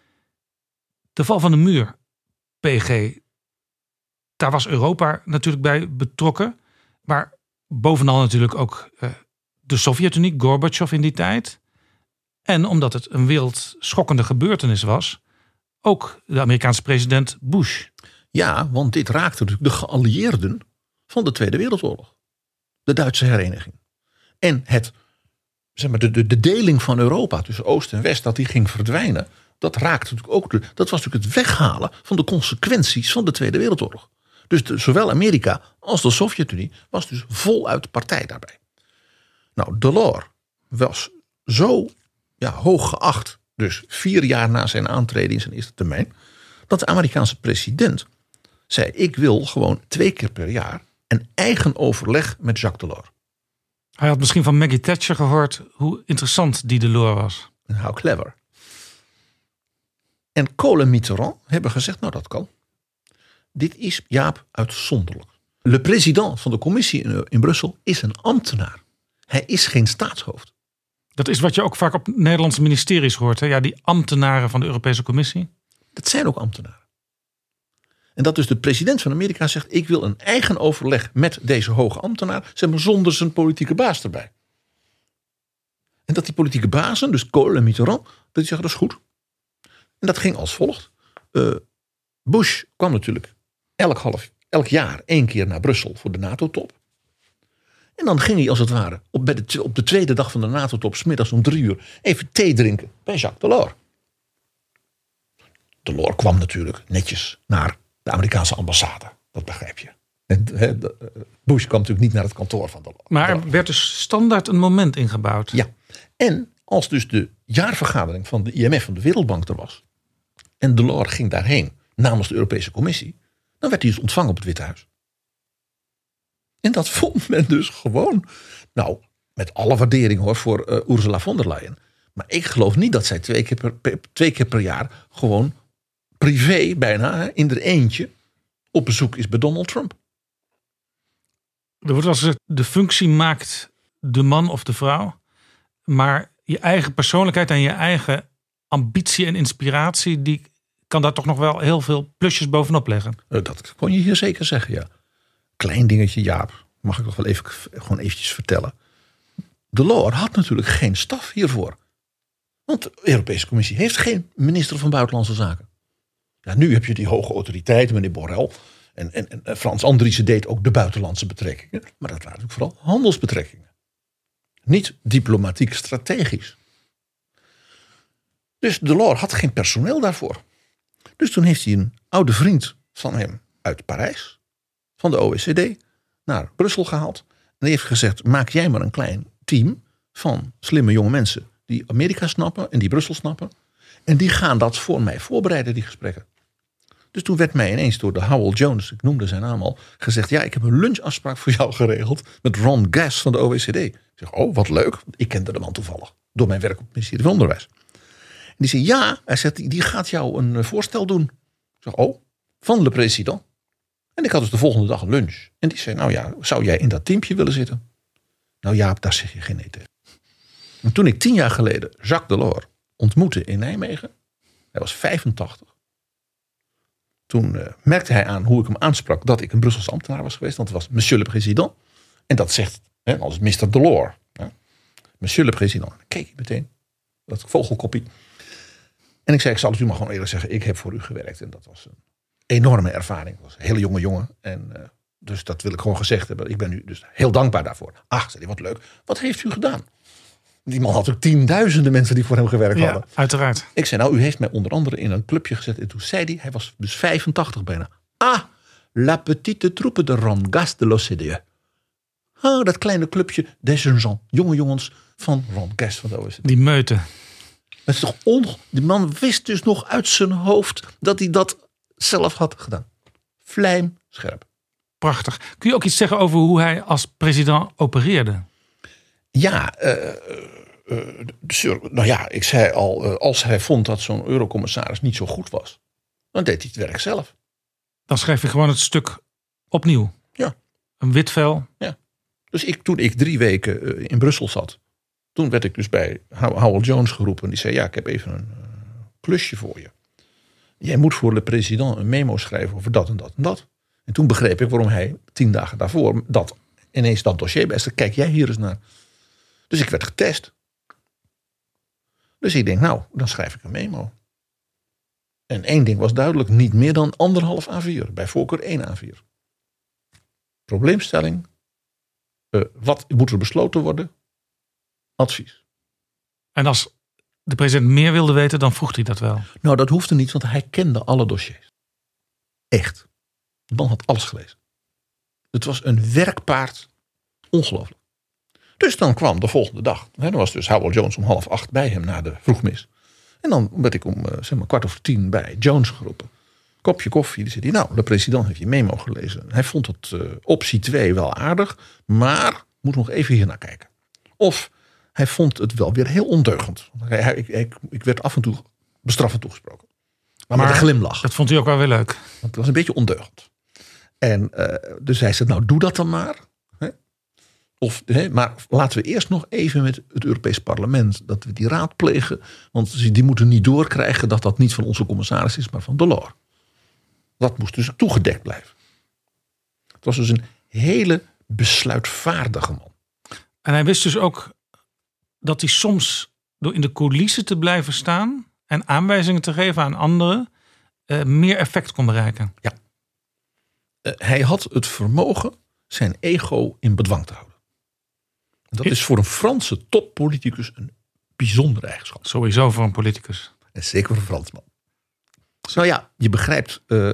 De val van de muur, PG, daar was Europa natuurlijk bij betrokken. Maar bovenal natuurlijk ook de Sovjet-Unie, Gorbachev in die tijd. En omdat het een wereldschokkende gebeurtenis was, ook de Amerikaanse president Bush. Ja, want dit raakte natuurlijk de geallieerden van de Tweede Wereldoorlog. De Duitse hereniging. En de deling van Europa tussen Oost en West, dat die ging verdwijnen. Dat raakte natuurlijk ook. Dat was natuurlijk het weghalen van de consequenties van de Tweede Wereldoorlog. Dus zowel Amerika als de Sovjet-Unie was dus voluit partij daarbij. Nou, Delors was zo hoog geacht, dus 4 jaar na zijn aantreden in zijn eerste termijn, dat de Amerikaanse president zei, ik wil gewoon 2 keer per jaar een eigen overleg met Jacques Delors. Hij had misschien van Maggie Thatcher gehoord hoe interessant die Delors was. En how clever. En Kohl en Mitterrand hebben gezegd, nou dat kan. Dit is, Jaap, uitzonderlijk. De president van de commissie in Brussel is een ambtenaar. Hij is geen staatshoofd. Dat is wat je ook vaak op Nederlandse ministeries hoort. Hè? Ja, die ambtenaren van de Europese Commissie. Dat zijn ook ambtenaren. En dat dus de president van Amerika zegt, ik wil een eigen overleg met deze hoge ambtenaar, zeg maar zonder zijn politieke baas erbij. En dat die politieke bazen, dus Kohl en Mitterrand, dat die zeggen, dat is goed. En dat ging als volgt. Bush kwam natuurlijk elk jaar 1 keer naar Brussel voor de NATO-top. En dan ging hij als het ware op de tweede dag van de NATO-top... 's middags om 3 uur even thee drinken bij Jacques Delors. Delors kwam natuurlijk netjes naar de Amerikaanse ambassade. Dat begrijp je. En, Bush kwam natuurlijk niet naar het kantoor van Delors. Maar er werd dus standaard een moment ingebouwd. Ja, en als dus de jaarvergadering van de IMF, van de Wereldbank er was... en Delors ging daarheen namens de Europese Commissie... dan werd hij dus ontvangen op het Witte Huis. En dat vond men dus gewoon... nou, met alle waardering hoor voor Ursula von der Leyen... maar ik geloof niet dat zij 2 keer per jaar... gewoon privé bijna in er eentje... op bezoek is bij Donald Trump. Er wordt wel gezegd, de functie maakt de man of de vrouw... maar je eigen persoonlijkheid en je eigen ambitie en inspiratie... die kan daar toch nog wel heel veel plusjes bovenop leggen. Dat kon je hier zeker zeggen, ja. Klein dingetje, Jaap. Mag ik nog wel gewoon eventjes vertellen. Delors had natuurlijk geen staf hiervoor. Want de Europese Commissie heeft geen minister van Buitenlandse Zaken. Ja, nu heb je die hoge autoriteiten, meneer Borrell. En Frans Andriessen deed ook de buitenlandse betrekkingen. Maar dat waren natuurlijk vooral handelsbetrekkingen. Niet diplomatiek strategisch. Dus Delors had geen personeel daarvoor. Dus toen heeft hij een oude vriend van hem uit Parijs, van de OECD, naar Brussel gehaald. En die heeft gezegd, maak jij maar een klein team van slimme jonge mensen die Amerika snappen en die Brussel snappen. En die gaan dat voor mij voorbereiden, die gesprekken. Dus toen werd mij ineens door de Howell Jones, ik noemde zijn naam al, gezegd, ja, ik heb een lunchafspraak voor jou geregeld met Ron Gass van de OECD. Ik zeg, oh, wat leuk. Ik kende de man toevallig door mijn werk op het ministerie van Onderwijs. En die zei, ja, hij zegt, die gaat jou een voorstel doen. Ik zeg, oh, van le président. En ik had dus de volgende dag een lunch. En die zei, nou ja, zou jij in dat teampje willen zitten? Nou ja, daar zeg je geen nee tegen. En toen ik 10 jaar geleden Jacques Delors ontmoette in Nijmegen. Hij was 85. Toen merkte hij aan hoe ik hem aansprak dat ik een Brusselse ambtenaar was geweest. Want het was monsieur le président. En dat zegt als Mr. Delors. Monsieur le président. Dan keek ik meteen. Dat vogelkoppie. En ik zei, ik zal het u maar gewoon eerlijk zeggen. Ik heb voor u gewerkt. En dat was een enorme ervaring. Dat was een hele jonge jongen. En dus dat wil ik gewoon gezegd hebben. Ik ben u dus heel dankbaar daarvoor. Ach, zei hij, wat leuk. Wat heeft u gedaan? Die man had ook 10.000 mensen die voor hem gewerkt hadden. Ja, uiteraard. Ik zei, nou, u heeft mij onder andere in een clubje gezet. En toen zei hij was dus 85 bijna. Ah, la petite troupe de Ron Gass de l'OCDE. Ah, dat kleine clubje des jeunes gens. Jonge jongens van Ron Gass van de OECD. Die meute. Dat is toch die man wist dus nog uit zijn hoofd dat hij dat zelf had gedaan. Vlijmscherp. Prachtig. Kun je ook iets zeggen over hoe hij als president opereerde? Ja, nou ja, ik zei al, als hij vond dat zo'n eurocommissaris niet zo goed was, dan deed hij het werk zelf. Dan schreef je gewoon het stuk opnieuw. Ja. Een wit vel. Ja. Dus toen ik 3 weken in Brussel zat, toen werd ik dus bij Howell Jones geroepen. Die zei, ja, ik heb even een klusje voor je. Jij moet voor de president een memo schrijven over dat en dat en dat. En toen begreep ik waarom hij 10 dagen daarvoor ineens dat dossier bij zei, kijk jij hier eens naar. Dus ik werd getest. Dus ik denk, nou, dan schrijf ik een memo. En 1 ding was duidelijk, niet meer dan 1,5 A4. Bij voorkeur 1 A4. Probleemstelling. Wat moet er besloten worden? Advies. En als de president meer wilde weten, dan vroeg hij dat wel. Nou, dat hoefde niet, want hij kende alle dossiers. Echt. De man had alles gelezen. Het was een werkpaard. Ongelooflijk. Dus dan kwam de volgende dag. Dan was dus Howell Jones om 7:30 bij hem na de vroegmis. En dan werd ik om 10:15 bij Jones geroepen. Kopje koffie. Die zei, nou, de president heeft je memo gelezen. Hij vond het optie 2 wel aardig. Maar moet nog even hier naar kijken. Of hij vond het wel weer heel ondeugend. Ik werd af en toe bestraffend toegesproken. Maar met een glimlach. Dat vond hij ook wel weer leuk. Want het was een beetje ondeugend. En dus hij zei, nou, doe dat dan maar. Maar laten we eerst nog even met het Europees Parlement, dat we die raadplegen. Want die moeten niet doorkrijgen dat dat niet van onze commissaris is, maar van Delors. Dat moest dus toegedekt blijven. Het was dus een hele besluitvaardige man. En hij wist dus ook dat hij soms door in de coulissen te blijven staan en aanwijzingen te geven aan anderen meer effect kon bereiken. Ja. Hij had het vermogen zijn ego in bedwang te houden. Dat is voor een Franse toppoliticus een bijzondere eigenschap. Sowieso voor een politicus. En zeker voor een Fransman. Nou ja, je begrijpt, in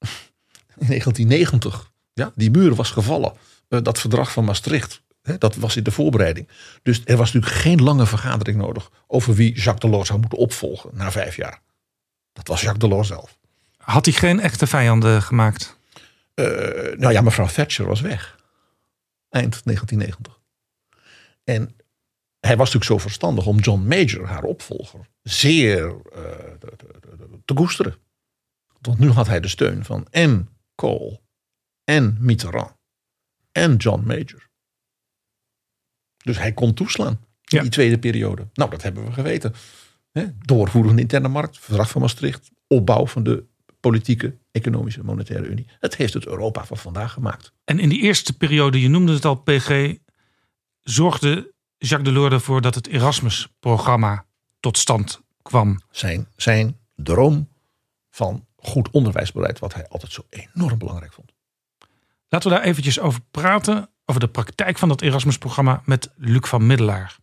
1990, ja, die muur was gevallen. Dat verdrag van Maastricht, dat was in de voorbereiding. Dus er was natuurlijk geen lange vergadering nodig over wie Jacques Delors zou moeten opvolgen na 5 jaar. Dat was Jacques Delors zelf. Had hij geen echte vijanden gemaakt? Nou ja, mevrouw Thatcher was weg. Eind 1990. En hij was natuurlijk zo verstandig om John Major, haar opvolger, zeer te koesteren. Want nu had hij de steun van en Kohl en Mitterrand en John Major. Dus hij kon toeslaan in die tweede periode. Nou, dat hebben we geweten. Doorvoeren van de interne markt, verdrag van Maastricht, opbouw van de politieke, economische, monetaire unie. Het heeft het Europa van vandaag gemaakt. En in die eerste periode, je noemde het al, PG, zorgde Jacques Delors ervoor dat het Erasmus-programma tot stand kwam. Zijn droom van goed onderwijsbeleid, wat hij altijd zo enorm belangrijk vond. Laten we daar eventjes over praten, over de praktijk van dat Erasmus-programma met Luc van Middelaar.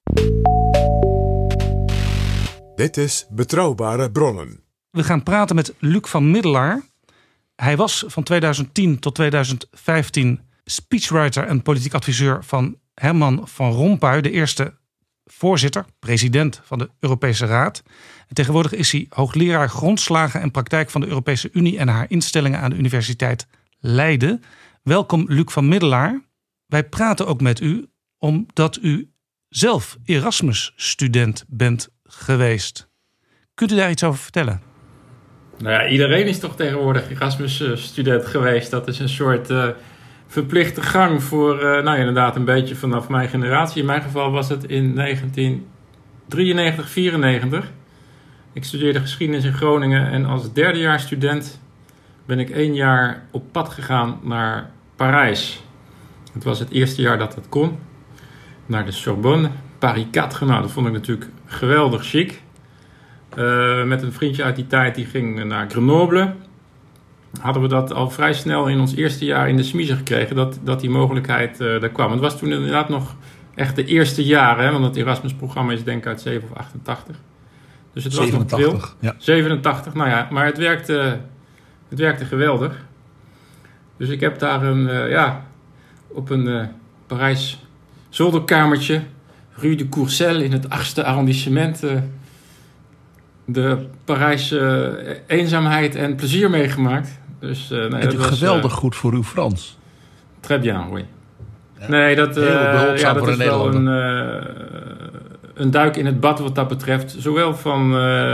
Dit is Betrouwbare Bronnen. We gaan praten met Luc van Middelaar. Hij was van 2010 tot 2015 speechwriter en politiek adviseur van Herman van Rompuy, de eerste voorzitter, president van de Europese Raad. En tegenwoordig is hij hoogleraar grondslagen en praktijk van de Europese Unie en haar instellingen aan de Universiteit Leiden. Welkom Luc van Middelaar. Wij praten ook met u omdat u zelf Erasmus-student bent geweest. Kunt u daar iets over vertellen? Nou ja, iedereen is toch tegenwoordig Erasmus-student geweest. Dat is een soort verplichte gang voor, inderdaad een beetje vanaf mijn generatie. In mijn geval was het in 1993, 94. Ik studeerde geschiedenis in Groningen en als derdejaarsstudent ben ik 1 jaar op pad gegaan naar Parijs. Het was het eerste jaar dat dat kon. Naar de Sorbonne, Paris 4. Nou, dat vond ik natuurlijk geweldig chic. Met een vriendje uit die tijd, die ging naar Grenoble. Hadden we dat al vrij snel in ons eerste jaar in de smiezen gekregen, dat die mogelijkheid er kwam. Het was toen inderdaad nog echt de eerste jaren, want het Erasmus-programma is denk ik uit 7 of 88. Dus het 87, was nog pril. ja. 87, nou ja, maar het werkte geweldig. Dus ik heb daar op een Parijs zolderkamertje, Rue de Courcelles in het 8e arrondissement, de Parijse eenzaamheid en plezier meegemaakt. Dus, dat was geweldig goed voor uw Frans. Très bien, oui. Ja. Nee, dat is wel een duik in het bad wat dat betreft. Zowel van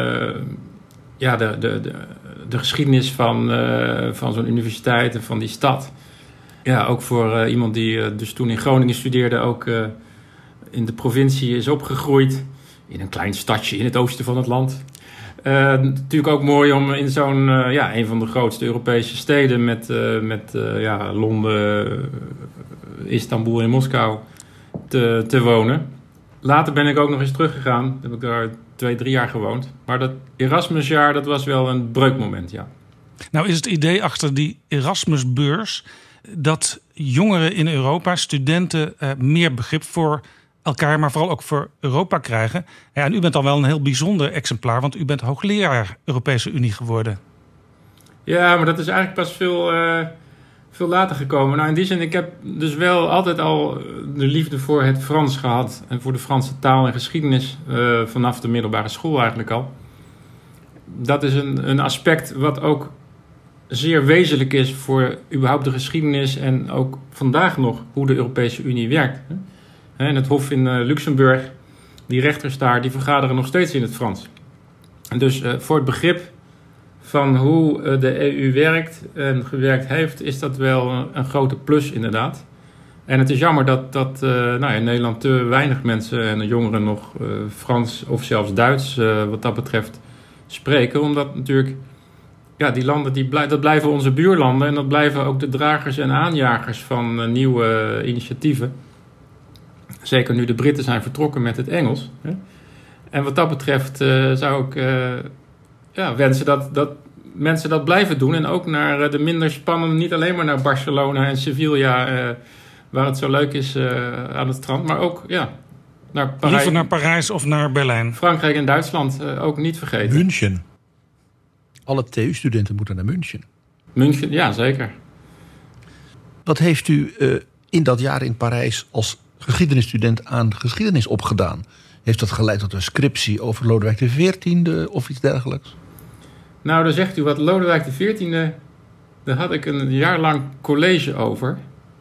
de geschiedenis van zo'n universiteit en van die stad. Ja, ook voor iemand die dus toen in Groningen studeerde, ook in de provincie is opgegroeid. In een klein stadje in het oosten van het land. Natuurlijk ook mooi om in zo'n een van de grootste Europese steden met Londen, Istanbul en Moskou te wonen. Later ben ik ook nog eens teruggegaan. Heb ik daar 2-3 jaar gewoond. Maar dat Erasmusjaar, dat was wel een breukmoment, ja. Nou is het idee achter die Erasmusbeurs dat jongeren in Europa, studenten, meer begrip voor elkaar, maar vooral ook voor Europa krijgen. Ja, en u bent dan wel een heel bijzonder exemplaar, want u bent hoogleraar Europese Unie geworden. Ja, maar dat is eigenlijk pas veel later gekomen. Nou, in die zin, ik heb dus wel altijd al de liefde voor het Frans gehad en voor de Franse taal en geschiedenis vanaf de middelbare school eigenlijk al. Dat is een aspect wat ook zeer wezenlijk is voor überhaupt de geschiedenis en ook vandaag nog hoe de Europese Unie werkt. En het Hof in Luxemburg, die rechters daar, die vergaderen nog steeds in het Frans. En dus voor het begrip van hoe de EU werkt en gewerkt heeft, is dat wel een grote plus inderdaad. En het is jammer dat in Nederland te weinig mensen en jongeren nog Frans of zelfs Duits wat dat betreft spreken. Omdat natuurlijk, die landen dat blijven onze buurlanden en dat blijven ook de dragers en aanjagers van nieuwe initiatieven. Zeker nu de Britten zijn vertrokken met het Engels. En wat dat betreft zou ik wensen dat mensen dat blijven doen. En ook naar de minder spannende, niet alleen maar naar Barcelona en Sevilla, waar het zo leuk is aan het strand. Maar ook naar Parijs. Liever naar Parijs of naar Berlijn. Frankrijk en Duitsland ook niet vergeten. München. Alle TU-studenten moeten naar München. München, ja, zeker. Wat heeft u in dat jaar in Parijs als geschiedenisstudent aan geschiedenis opgedaan? Heeft dat geleid tot een scriptie over Lodewijk XIV of iets dergelijks? Nou, dan zegt u wat. Lodewijk XIV, daar had ik een jaar lang college over.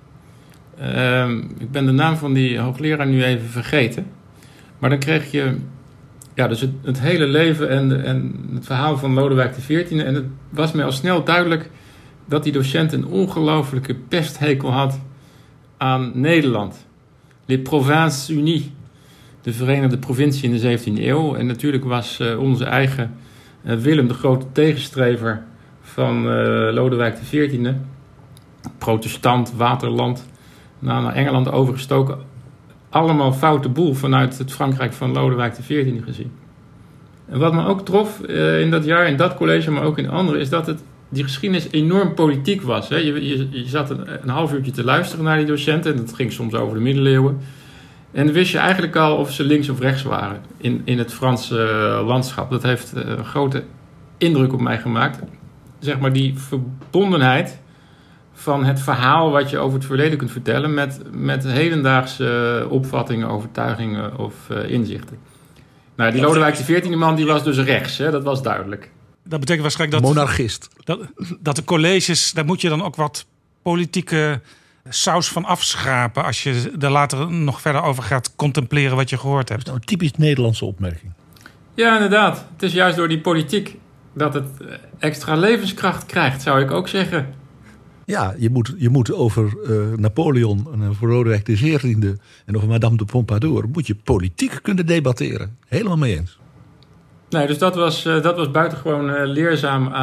Ik ben de naam van die hoogleraar nu even vergeten. Maar dan kreeg je dus het hele leven en het verhaal van Lodewijk XIV. En het was mij al snel duidelijk dat die docent een ongelofelijke pesthekel had aan Nederland. Les Provinces Unies, de Verenigde Provincie in de 17e eeuw. En natuurlijk was onze eigen Willem de grote tegenstrever van Lodewijk XIV. Protestant, waterland, naar Engeland overgestoken. Allemaal foute boel vanuit het Frankrijk van Lodewijk XIV gezien. En wat me ook trof in dat jaar, in dat college, maar ook in andere, is dat die geschiedenis enorm politiek was. Hè. Je zat een half uurtje te luisteren naar die docenten. En dat ging soms over de middeleeuwen. En dan wist je eigenlijk al of ze links of rechts waren in het Franse landschap. Dat heeft een grote indruk op mij gemaakt. Zeg maar die verbondenheid van het verhaal wat je over het verleden kunt vertellen met hedendaagse opvattingen, overtuigingen of inzichten. Nou, die Lodewijk XIV man die was dus rechts, hè? Dat was duidelijk. Dat betekent waarschijnlijk dat monarchist. Dat de colleges, daar moet je dan ook wat politieke saus van afschrapen als je er later nog verder over gaat contempleren wat je gehoord hebt. Dat is nou een typisch Nederlandse opmerking. Ja, inderdaad. Het is juist door die politiek dat het extra levenskracht krijgt, zou ik ook zeggen. Ja, je moet over Napoleon en over Lodewijk XIV en over Madame de Pompadour moet je politiek kunnen debatteren. Helemaal mee eens. Nee, dus dat was buitengewoon leerzaam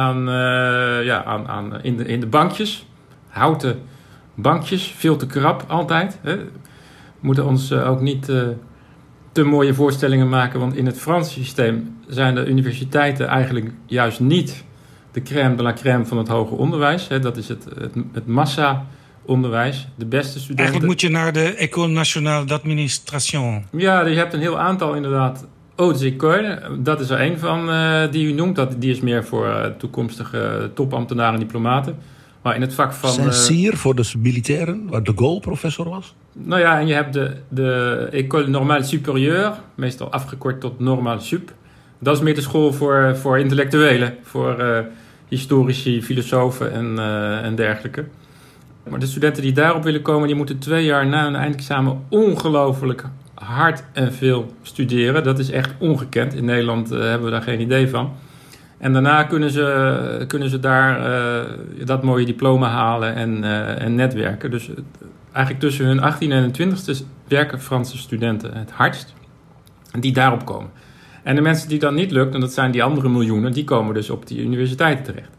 in de bankjes. Houten bankjes, veel te krap altijd. Hè. We moeten ons ook niet te mooie voorstellingen maken, want in het Franse systeem zijn de universiteiten eigenlijk juist niet de crème de la crème van het hoger onderwijs. Hè. Dat is het massa-onderwijs. De beste studenten. Eigenlijk moet je naar de École Nationale d'Administration. Ja, je hebt een heel aantal inderdaad. Hautes Écoles, dat is er één van die u noemt. Die is meer voor toekomstige topambtenaren en diplomaten. Maar in het vak van Saint-Cyr voor de militairen, waar de Gaulle professor was. Nou ja, en je hebt de École Normale Supérieure, meestal afgekort tot Normale Sup. Dat is meer de school voor intellectuelen, voor historici, filosofen en dergelijke. Maar de studenten die daarop willen komen, die moeten 2 jaar na hun eindexamen ongelooflijk hard en veel studeren. Dat is echt ongekend. In Nederland hebben we daar geen idee van. En daarna kunnen ze daar dat mooie diploma halen en netwerken. Dus eigenlijk tussen hun 18e en 20e werken Franse studenten het hardst. Die daarop komen. En de mensen die dat niet lukt, en dat zijn die andere miljoenen, die komen dus op die universiteiten terecht.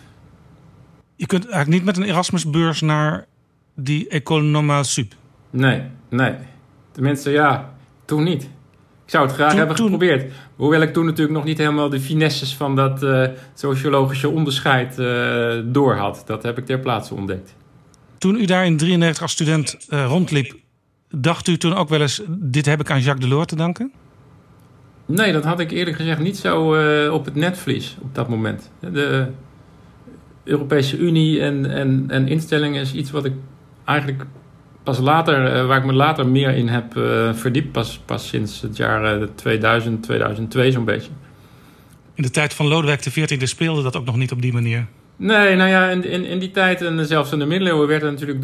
Je kunt eigenlijk niet met een Erasmusbeurs naar die École Normale Sup. Nee. Tenminste, toen niet. Ik zou het graag hebben geprobeerd. Hoewel ik toen natuurlijk nog niet helemaal de finesses van dat sociologische onderscheid door had. Dat heb ik ter plaatse ontdekt. Toen u daar in 1993 als student rondliep, dacht u toen ook wel eens, dit heb ik aan Jacques Delors te danken? Nee, dat had ik eerlijk gezegd niet zo op het netvlies op dat moment. De Europese Unie en instellingen is iets wat ik eigenlijk pas later, waar ik me later meer in heb verdiept. Pas sinds het jaar 2000, 2002 zo'n beetje. In de tijd van Lodewijk XIV speelde dat ook nog niet op die manier? Nee, nou ja, in die tijd en zelfs in de middeleeuwen werd er natuurlijk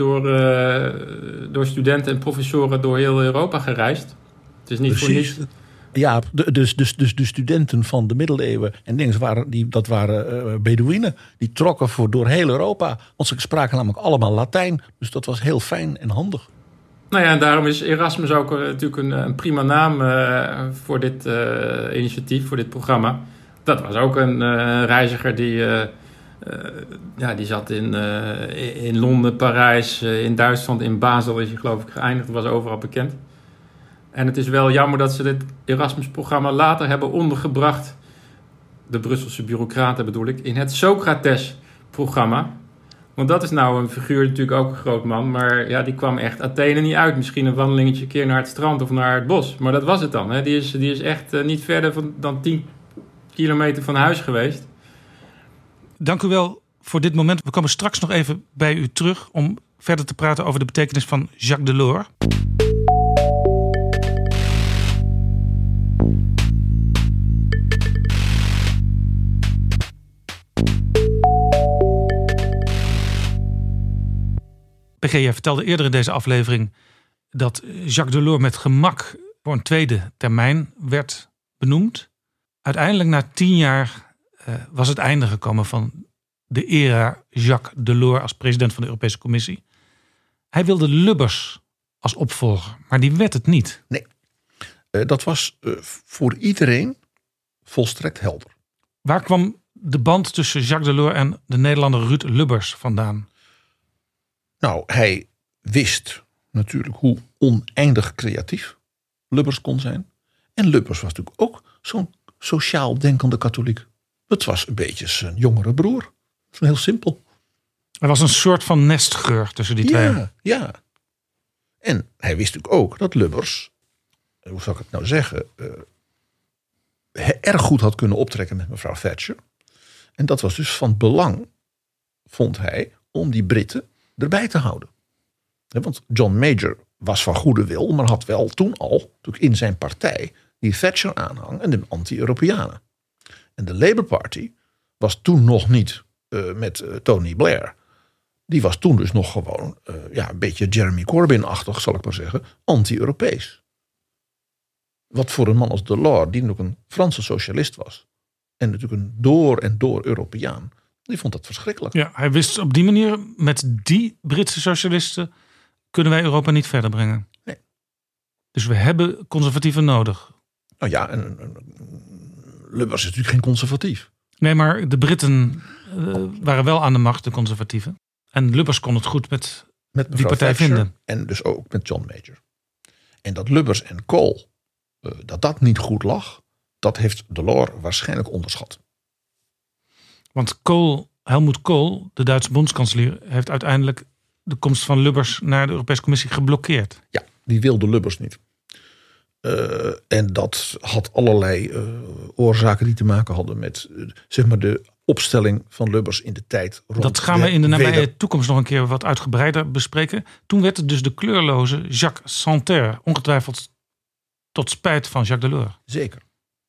door studenten en professoren door heel Europa gereisd. Het is niet precies. Voor niets. Ja, dus de studenten van de middeleeuwen en dingen waren Bedouinen. Die trokken door heel Europa. Want ze spraken namelijk allemaal Latijn. Dus dat was heel fijn en handig. Nou ja, en daarom is Erasmus ook natuurlijk een prima naam voor dit initiatief, voor dit programma. Dat was ook een reiziger die zat in Londen, Parijs, in Duitsland, in Basel is hij geloof ik geëindigd. Dat was overal bekend. En het is wel jammer dat ze dit Erasmus-programma later hebben ondergebracht, de Brusselse bureaucraten bedoel ik, in het Socrates-programma. Want dat is nou een figuur, natuurlijk ook een groot man, maar ja, die kwam echt Athene niet uit. Misschien een wandelingetje een keer naar het strand of naar het bos. Maar dat was het dan. Hè. Die is echt niet verder dan 10 kilometer van huis geweest. Dank u wel voor dit moment. We komen straks nog even bij u terug om verder te praten over de betekenis van Jacques Delors. PG, jij vertelde eerder in deze aflevering dat Jacques Delors met gemak voor een tweede termijn werd benoemd. Uiteindelijk na 10 jaar was het einde gekomen van de era Jacques Delors als president van de Europese Commissie. Hij wilde Lubbers als opvolger, maar die werd het niet. Nee, dat was voor iedereen volstrekt helder. Waar kwam de band tussen Jacques Delors en de Nederlander Ruud Lubbers vandaan? Nou, hij wist natuurlijk hoe oneindig creatief Lubbers kon zijn. En Lubbers was natuurlijk ook zo'n sociaal denkende katholiek. Het was een beetje zijn jongere broer. Dat is heel simpel. Er was een soort van nestgeur tussen die twee. Ja. En hij wist natuurlijk ook dat Lubbers, hoe zou ik het nou zeggen, erg goed had kunnen optrekken met mevrouw Thatcher. En dat was dus van belang, vond hij, om die Britten erbij te houden. Want John Major was van goede wil, maar had wel toen al natuurlijk in zijn partij die Thatcher aanhang en de anti-Europeanen. En de Labour Party was toen nog niet met Tony Blair. Die was toen dus nog gewoon een beetje Jeremy Corbyn-achtig, zal ik maar zeggen, anti-Europees. Wat voor een man als Delors, die ook een Franse socialist was, en natuurlijk een door en door Europeaan, die vond dat verschrikkelijk. Ja, hij wist op die manier, met die Britse socialisten kunnen wij Europa niet verder brengen. Nee. Dus we hebben conservatieven nodig. Nou ja, en Lubbers is natuurlijk geen conservatief. Nee, maar de Britten waren wel aan de macht, de conservatieven. En Lubbers kon het goed met die partij Thatcher vinden. En dus ook met John Major. En dat Lubbers en Kohl, dat niet goed lag, dat heeft Delors waarschijnlijk onderschat. Want Helmut Kohl, de Duitse bondskanselier, heeft uiteindelijk de komst van Lubbers naar de Europese Commissie geblokkeerd. Ja, die wilde Lubbers niet. En dat had allerlei oorzaken die te maken hadden met zeg maar de opstelling van Lubbers in de tijd. Rond dat gaan we in de nabije toekomst nog een keer wat uitgebreider bespreken. Toen werd het dus de kleurloze Jacques Santer, ongetwijfeld tot spijt van Jacques Delors. Zeker.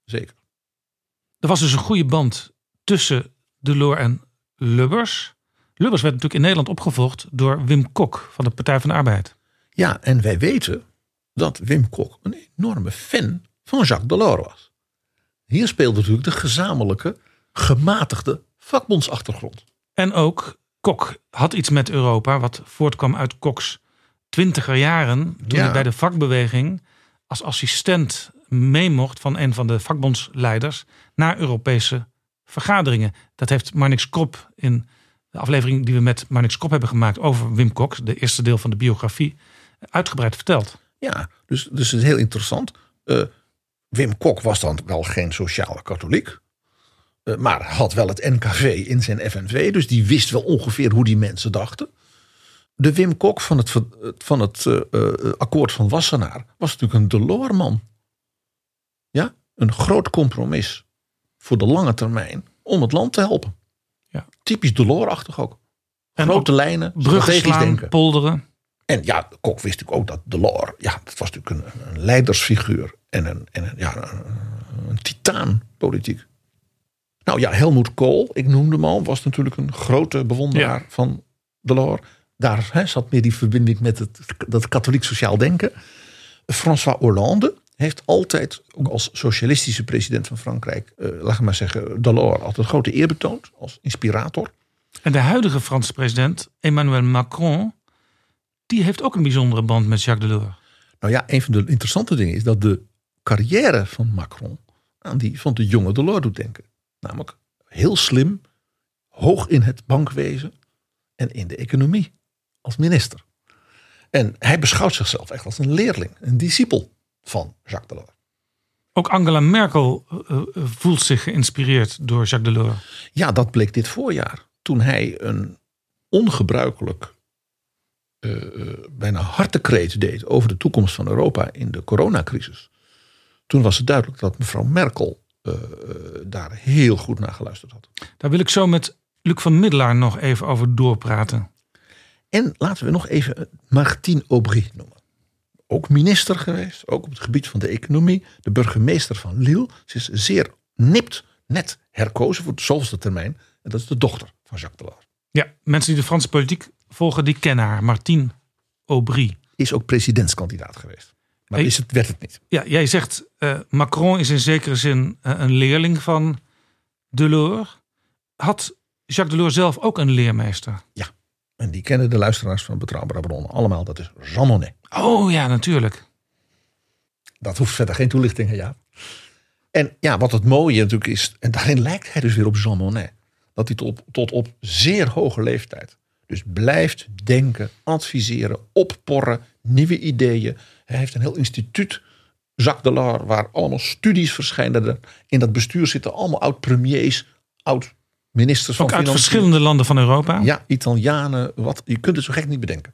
Er was dus een goede band tussen Delors en Lubbers. Lubbers werd natuurlijk in Nederland opgevolgd door Wim Kok van de Partij van de Arbeid. Ja, en wij weten dat Wim Kok een enorme fan van Jacques Delors was. Hier speelde natuurlijk de gezamenlijke, gematigde vakbondsachtergrond. En ook Kok had iets met Europa wat voortkwam uit Koks 20er jaren. Toen hij bij de vakbeweging als assistent mee mocht van een van de vakbondsleiders naar Europese vergaderingen. Dat heeft Marnix Krop in de aflevering die we met Marnix Krop hebben gemaakt over Wim Kok, de eerste deel van de biografie, uitgebreid verteld. Ja, dus het is heel interessant. Wim Kok was dan wel geen sociale katholiek. Maar had wel het NKV in zijn FNV. Dus die wist wel ongeveer hoe die mensen dachten. De Wim Kok van het akkoord van Wassenaar was natuurlijk een Delors-man. Ja, een groot compromis voor de lange termijn om het land te helpen. Ja. Typisch Delors-achtig ook. En grote lijnen, strategisch denken. Polderen. En ja, Kok wist natuurlijk ook dat Delors, ja, dat was natuurlijk een leidersfiguur en een titaan politiek. Nou ja, Helmut Kohl, ik noemde hem al, was natuurlijk een grote bewonderaar van Delors. Daar zat meer die verbinding met dat katholiek sociaal denken. François Hollande heeft altijd, ook als socialistische president van Frankrijk, laat ik maar zeggen, Delors altijd grote eer betoond als inspirator. En de huidige Franse president, Emmanuel Macron, die heeft ook een bijzondere band met Jacques Delors. Nou ja, een van de interessante dingen is dat de carrière van Macron aan die van de jonge Delors doet denken. Namelijk heel slim, hoog in het bankwezen en in de economie als minister. En hij beschouwt zichzelf echt als een leerling, een discipel van Jacques Delors. Ook Angela Merkel voelt zich geïnspireerd door Jacques Delors. Ja, dat bleek dit voorjaar. Toen hij een ongebruikelijk bijna hartekreet deed over de toekomst van Europa in de coronacrisis. Toen was het duidelijk dat mevrouw Merkel daar heel goed naar geluisterd had. Daar wil ik zo met Luc van Middelaar nog even over doorpraten. En laten we nog even Martine Aubry noemen. Ook minister geweest, ook op het gebied van de economie. De burgemeester van Lille. Ze is zeer nipt net herkozen voor de zoveelste termijn. En dat is de dochter van Jacques Delors. Ja, mensen die de Franse politiek volgen, die kennen haar. Martine Aubry. Is ook presidentskandidaat geweest. Maar werd het niet. Ja, jij zegt Macron is in zekere zin een leerling van Delors. Had Jacques Delors zelf ook een leermeester? Ja, en die kennen de luisteraars van Betrouwbare Bronnen allemaal. Dat is Jean Monnet. Oh ja, natuurlijk. Dat hoeft verder geen toelichting, ja. En ja, wat het mooie natuurlijk is, en daarin lijkt hij dus weer op Jean Monnet, dat hij tot op zeer hoge leeftijd dus blijft denken, adviseren, opporren, nieuwe ideeën. Hij heeft een heel instituut, Jacques Delors, waar allemaal studies verschijnen. In dat bestuur zitten allemaal oud-premiers, oud-ministers van Ook uit Financiën. verschillende landen van Europa? Ja, Italianen, je kunt het zo gek niet bedenken.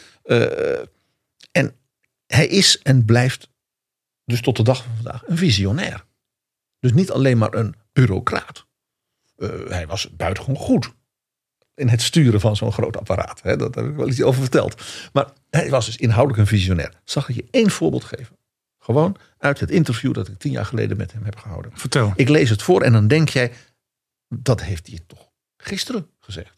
En hij is en blijft dus tot de dag van vandaag een visionair. Dus niet alleen maar een bureaucraat. Hij was buitengewoon goed in het sturen van zo'n groot apparaat. Daar heb ik wel iets over verteld. Maar hij was dus inhoudelijk een visionair. Zal ik je 1 voorbeeld geven? Gewoon uit het interview dat ik 10 jaar geleden met hem heb gehouden. Vertel. Ik lees het voor en dan denk jij, dat heeft hij toch gisteren gezegd.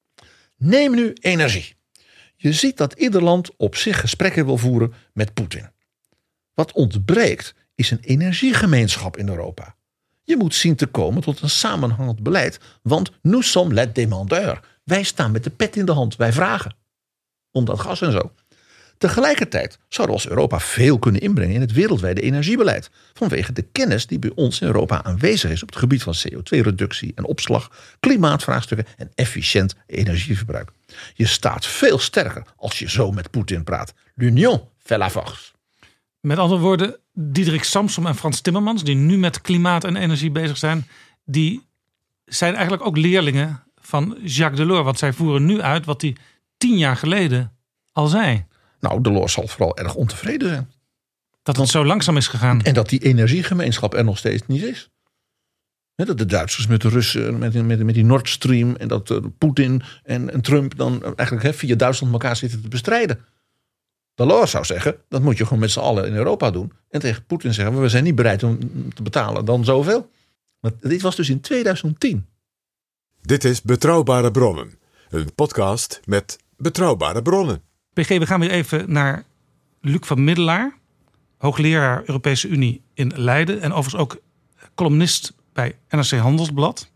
Neem nu energie. Je ziet dat ieder land op zich gesprekken wil voeren met Poetin. Wat ontbreekt is een energiegemeenschap in Europa. Je moet zien te komen tot een samenhangend beleid. Want nous sommes les demandeurs. Wij staan met de pet in de hand. Wij vragen om dat gas en zo. Tegelijkertijd zouden we als Europa veel kunnen inbrengen in het wereldwijde energiebeleid. Vanwege de kennis die bij ons in Europa aanwezig is op het gebied van CO2-reductie en opslag, klimaatvraagstukken en efficiënt energieverbruik. Je staat veel sterker als je zo met Poetin praat. L'union fait la force. Met andere woorden, Diederik Samsom en Frans Timmermans, die nu met klimaat en energie bezig zijn, die zijn eigenlijk ook leerlingen van Jacques Delors. Want zij voeren nu uit wat hij 10 jaar geleden al zei. Nou, Delors zal vooral erg ontevreden zijn. Dat het zo langzaam is gegaan. En dat die energiegemeenschap er nog steeds niet is. Dat de Duitsers met de Russen, met die Nord Stream, en dat Poetin en Trump dan eigenlijk via Duitsland elkaar zitten te bestrijden. Delors zou zeggen, dat moet je gewoon met z'n allen in Europa doen. En tegen Poetin zeggen, we zijn niet bereid om te betalen dan zoveel. Maar dit was dus in 2010. Dit is Betrouwbare Bronnen. Een podcast met betrouwbare bronnen. PG, we gaan weer even naar Luc van Middelaar. Hoogleraar Europese Unie in Leiden. En overigens ook columnist bij NRC Handelsblad.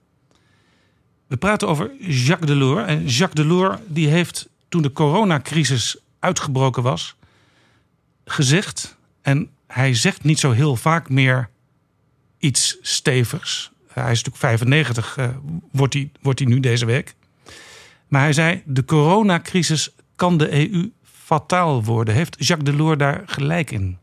We praten over Jacques Delors. En Jacques Delors die heeft toen de coronacrisis uitgebroken was gezegd, en hij zegt niet zo heel vaak meer iets stevigs. Hij is natuurlijk 95, wordt hij nu deze week. Maar hij zei, de coronacrisis kan de EU fataal worden. Heeft Jacques Delors daar gelijk in?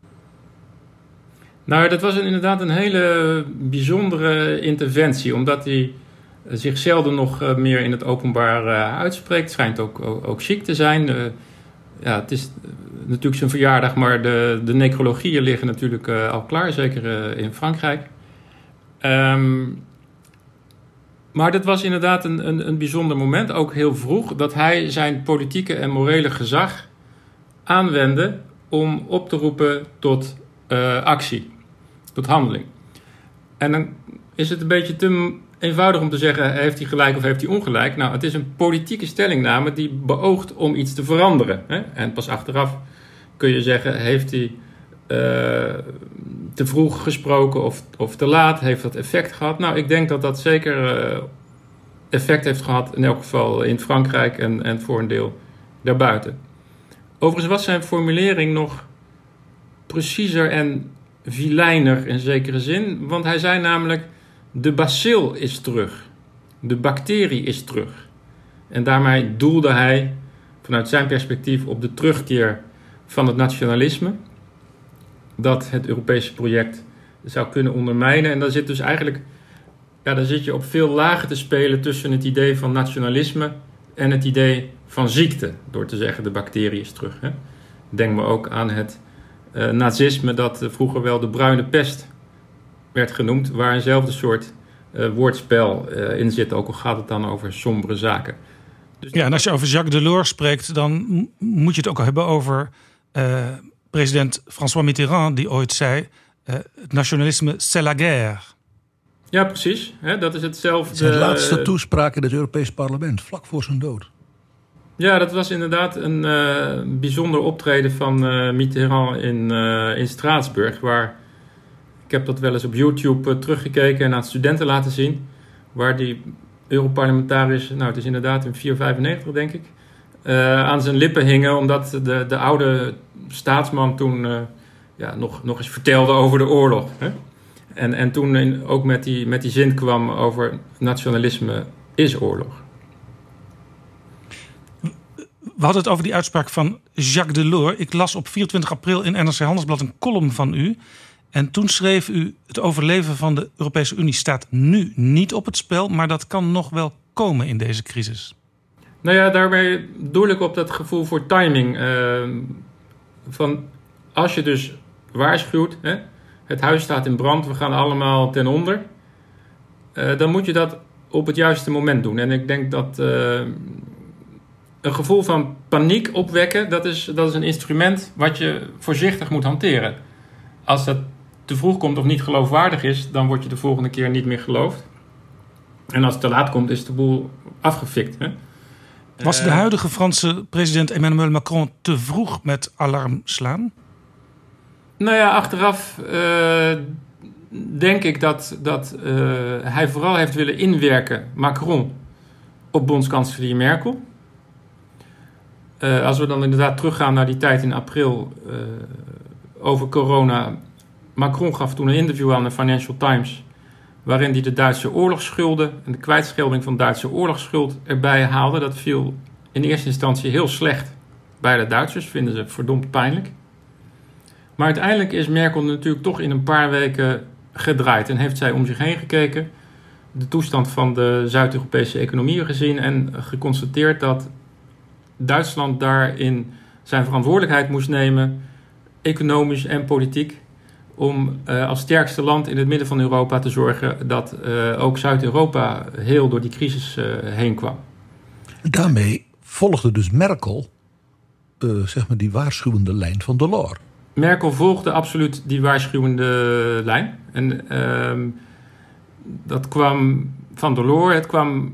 Nou, dat was inderdaad een hele bijzondere interventie. Omdat hij zich zelden nog meer in het openbaar uitspreekt. Schijnt ook ziek te zijn. Ja, het is natuurlijk zijn verjaardag, maar de necrologieën liggen natuurlijk al klaar. Zeker in Frankrijk. Maar dat was inderdaad een bijzonder moment. Ook heel vroeg. Dat hij zijn politieke en morele gezag aanwendde om op te roepen tot actie. Tot handeling. En dan is het een beetje te eenvoudig om te zeggen, heeft hij gelijk of heeft hij ongelijk? Nou, het is een politieke stellingname die beoogt om iets te veranderen. Hè? En pas achteraf kun je zeggen, heeft hij te vroeg gesproken of te laat? Heeft dat effect gehad? Nou, ik denk dat dat zeker effect heeft gehad, in elk geval in Frankrijk en voor een deel daarbuiten. Overigens was zijn formulering nog preciezer en vilijner in zekere zin, want hij zei namelijk, de bacil is terug. De bacterie is terug. En daarmee doelde hij vanuit zijn perspectief op de terugkeer van het nationalisme. dat het Europese project zou kunnen ondermijnen. En daar zit dus eigenlijk, daar zit je op veel lagen te spelen tussen het idee van nationalisme en het idee van ziekte. Door te zeggen, de bacterie is terug. Hè. Denk maar ook aan het nazisme, dat vroeger wel de bruine pest werd genoemd, waar eenzelfde soort woordspel in zit, ook al gaat het dan over sombere zaken. Dus ja, en als je over Jacques Delors spreekt, dan moet je het ook hebben over president François Mitterrand, die ooit zei, het nationalisme, c'est la guerre. Ja, precies. Dat is hetzelfde. Zijn laatste toespraak in het Europees Parlement, vlak voor zijn dood. Ja, dat was inderdaad een bijzonder optreden van Mitterrand in Straatsburg. Waar, ik heb dat wel eens op YouTube teruggekeken en aan studenten laten zien. Waar die Europarlementariërs, het is inderdaad in 495 denk ik, aan zijn lippen hingen. Omdat de oude staatsman toen nog eens vertelde over de oorlog. Hè? En toen ook met die zin kwam over nationalisme is oorlog. We hadden het over die uitspraak van Jacques Delors. Ik las op 24 april in NRC Handelsblad een column van u. En toen schreef u, het overleven van de Europese Unie staat nu niet op het spel, maar dat kan nog wel komen in deze crisis. Nou ja, daarbij doel ik op dat gevoel voor timing. Van als je dus waarschuwt, het huis staat in brand, we gaan allemaal ten onder. Dan moet je dat op het juiste moment doen. En ik denk dat een gevoel van paniek opwekken, dat is een instrument wat je voorzichtig moet hanteren. Als dat te vroeg komt of niet geloofwaardig is, dan word je de volgende keer niet meer geloofd. En als het te laat komt, is de boel afgefikt. Hè? Was de huidige Franse president Emmanuel Macron te vroeg met alarm slaan? Nou ja, achteraf denk ik dat hij vooral heeft willen inwerken, Macron, op bondskanselier Merkel. Als we dan inderdaad teruggaan naar die tijd in april over corona. Macron gaf toen een interview aan de Financial Times, waarin hij de Duitse oorlogsschulden en de kwijtschelding van Duitse oorlogsschuld erbij haalde. Dat viel in eerste instantie heel slecht bij de Duitsers, vinden ze verdomd pijnlijk. Maar uiteindelijk is Merkel natuurlijk toch in een paar weken gedraaid en heeft zij om zich heen gekeken, de toestand van de Zuid-Europese economieën gezien en geconstateerd dat Duitsland daarin zijn verantwoordelijkheid moest nemen, economisch en politiek, om als sterkste land in het midden van Europa te zorgen dat ook Zuid-Europa heel door die crisis heen kwam. Daarmee volgde dus Merkel die waarschuwende lijn van Delors. Merkel volgde absoluut die waarschuwende lijn. En dat kwam van Delors, het kwam,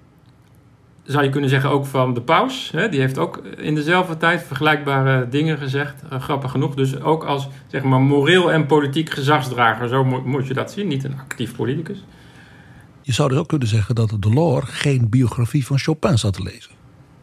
zou je kunnen zeggen, ook van de paus. Hè? Die heeft ook in dezelfde tijd vergelijkbare dingen gezegd, grappig genoeg. Dus ook als moreel en politiek gezagsdrager, zo moet je dat zien, niet een actief politicus. Je zou dus ook kunnen zeggen dat Delors geen biografie van Chopin zat te lezen.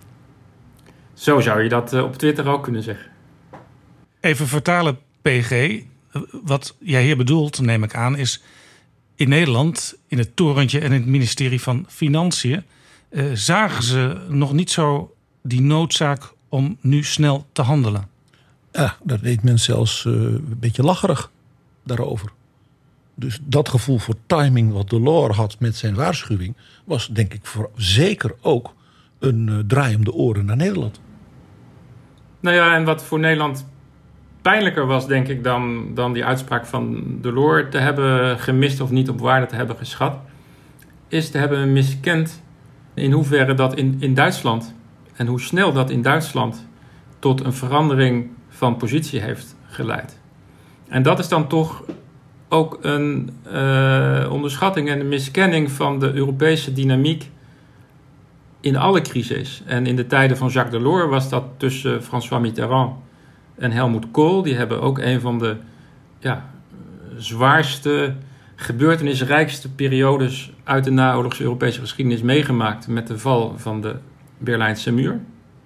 Zo zou je dat op Twitter ook kunnen zeggen. Even vertalen, PG. Wat jij hier bedoelt, neem ik aan, is in Nederland, in het torentje en in het ministerie van Financiën, zagen ze nog niet zo die noodzaak om nu snel te handelen. Ja, dat deed men zelfs een beetje lacherig daarover. Dus dat gevoel voor timing wat Delors had met zijn waarschuwing was denk ik zeker ook een draai om de oren naar Nederland. Nou ja, en wat voor Nederland pijnlijker was, denk ik, dan die uitspraak van Delors te hebben gemist of niet op waarde te hebben geschat, is te hebben miskend in hoeverre dat in Duitsland en hoe snel dat in Duitsland tot een verandering van positie heeft geleid. En dat is dan toch ook een onderschatting en een miskenning van de Europese dynamiek in alle crises. En in de tijden van Jacques Delors was dat tussen François Mitterrand en Helmut Kohl. Die hebben ook een van de zwaarste, gebeurtenisrijkste periodes uit de naoorlogse Europese geschiedenis meegemaakt met de val van de Berlijnse muur.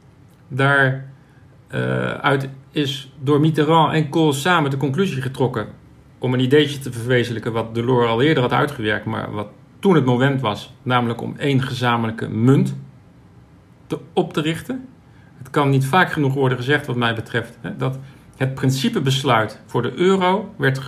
Daaruit is door Mitterrand en Kohl samen de conclusie getrokken om een ideetje te verwezenlijken wat Delors al eerder had uitgewerkt, maar wat toen het moment was, namelijk om één gezamenlijke munt op te richten. Het kan niet vaak genoeg worden gezegd wat mij betreft, dat Het principebesluit voor de euro werd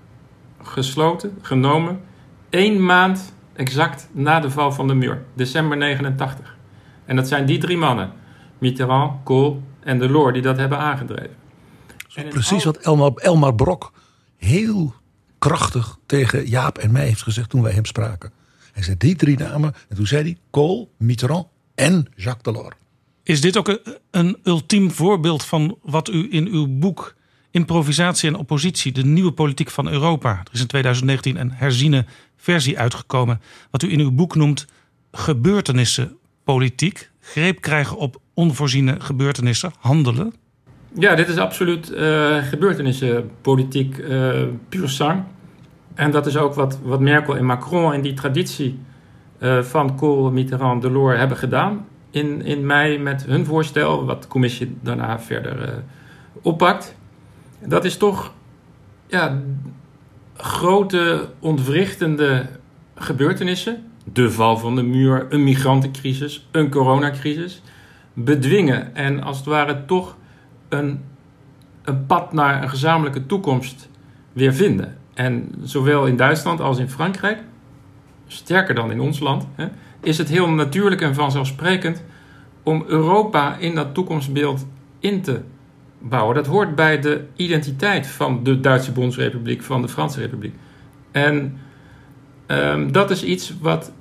genomen 1 maand exact na de val van de muur, december 89. En dat zijn die 3 mannen, Mitterrand, Kohl en Delors, die dat hebben aangedreven. Precies wat Elmar Brok heel krachtig tegen Jaap en mij heeft gezegd toen wij hem spraken. Hij zei die 3 namen en toen zei hij Kohl, Mitterrand en Jacques Delors. Is dit ook een ultiem voorbeeld van wat u in uw boek Improvisatie en Oppositie, de nieuwe politiek van Europa, er is in 2019 een herziene versie uitgekomen, wat u in uw boek noemt gebeurtenissenpolitiek, greep krijgen op onvoorziene gebeurtenissen, handelen? Ja, dit is absoluut gebeurtenissenpolitiek puur sang. En dat is ook wat Merkel en Macron in die traditie van Kohl, Mitterrand, Delors hebben gedaan. In mei met hun voorstel, wat de commissie daarna verder oppakt. Dat is toch grote ontwrichtende gebeurtenissen. De val van de muur, een migrantencrisis, een coronacrisis. Bedwingen en als het ware toch een pad naar een gezamenlijke toekomst weer vinden. En zowel in Duitsland als in Frankrijk, sterker dan in ons land, is het heel natuurlijk en vanzelfsprekend om Europa in dat toekomstbeeld in te bouwen. Dat hoort bij de identiteit van de Duitse Bondsrepubliek, van de Franse Republiek. En dat is iets wat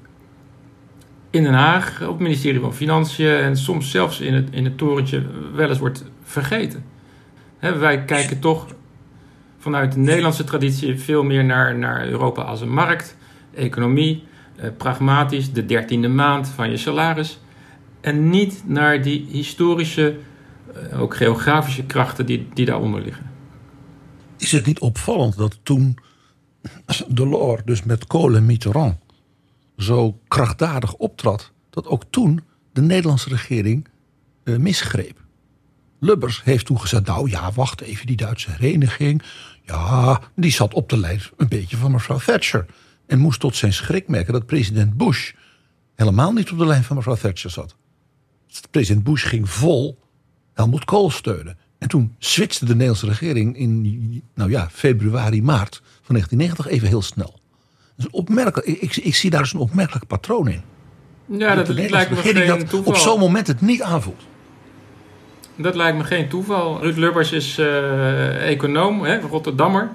in Den Haag, op het ministerie van Financiën en soms zelfs in het torentje wel eens wordt vergeten. Wij kijken toch vanuit de Nederlandse traditie veel meer naar Europa als een markt, economie, pragmatisch, de 13e maand van je salaris. En niet naar die historische, ook geografische krachten die daaronder liggen. Is het niet opvallend dat toen Delors dus met Kohl en Mitterrand zo krachtdadig optrad, dat ook toen de Nederlandse regering misgreep? Lubbers heeft toen gezegd, nou ja, wacht even, die Duitse hereniging, ja, die zat op de lijn een beetje van mevrouw Thatcher. En moest tot zijn schrik merken dat president Bush helemaal niet op de lijn van mevrouw Thatcher zat. President Bush ging vol Helmut Kohl steunen. En toen switchte de Nederlandse regering in februari, maart van 1990 even heel snel. Dus ik zie daar dus een opmerkelijk patroon in. Ja, dat lijkt me geen toeval. Op zo'n moment het niet aanvoelt. Dat lijkt me geen toeval. Ruud Lubbers is econoom, Rotterdammer.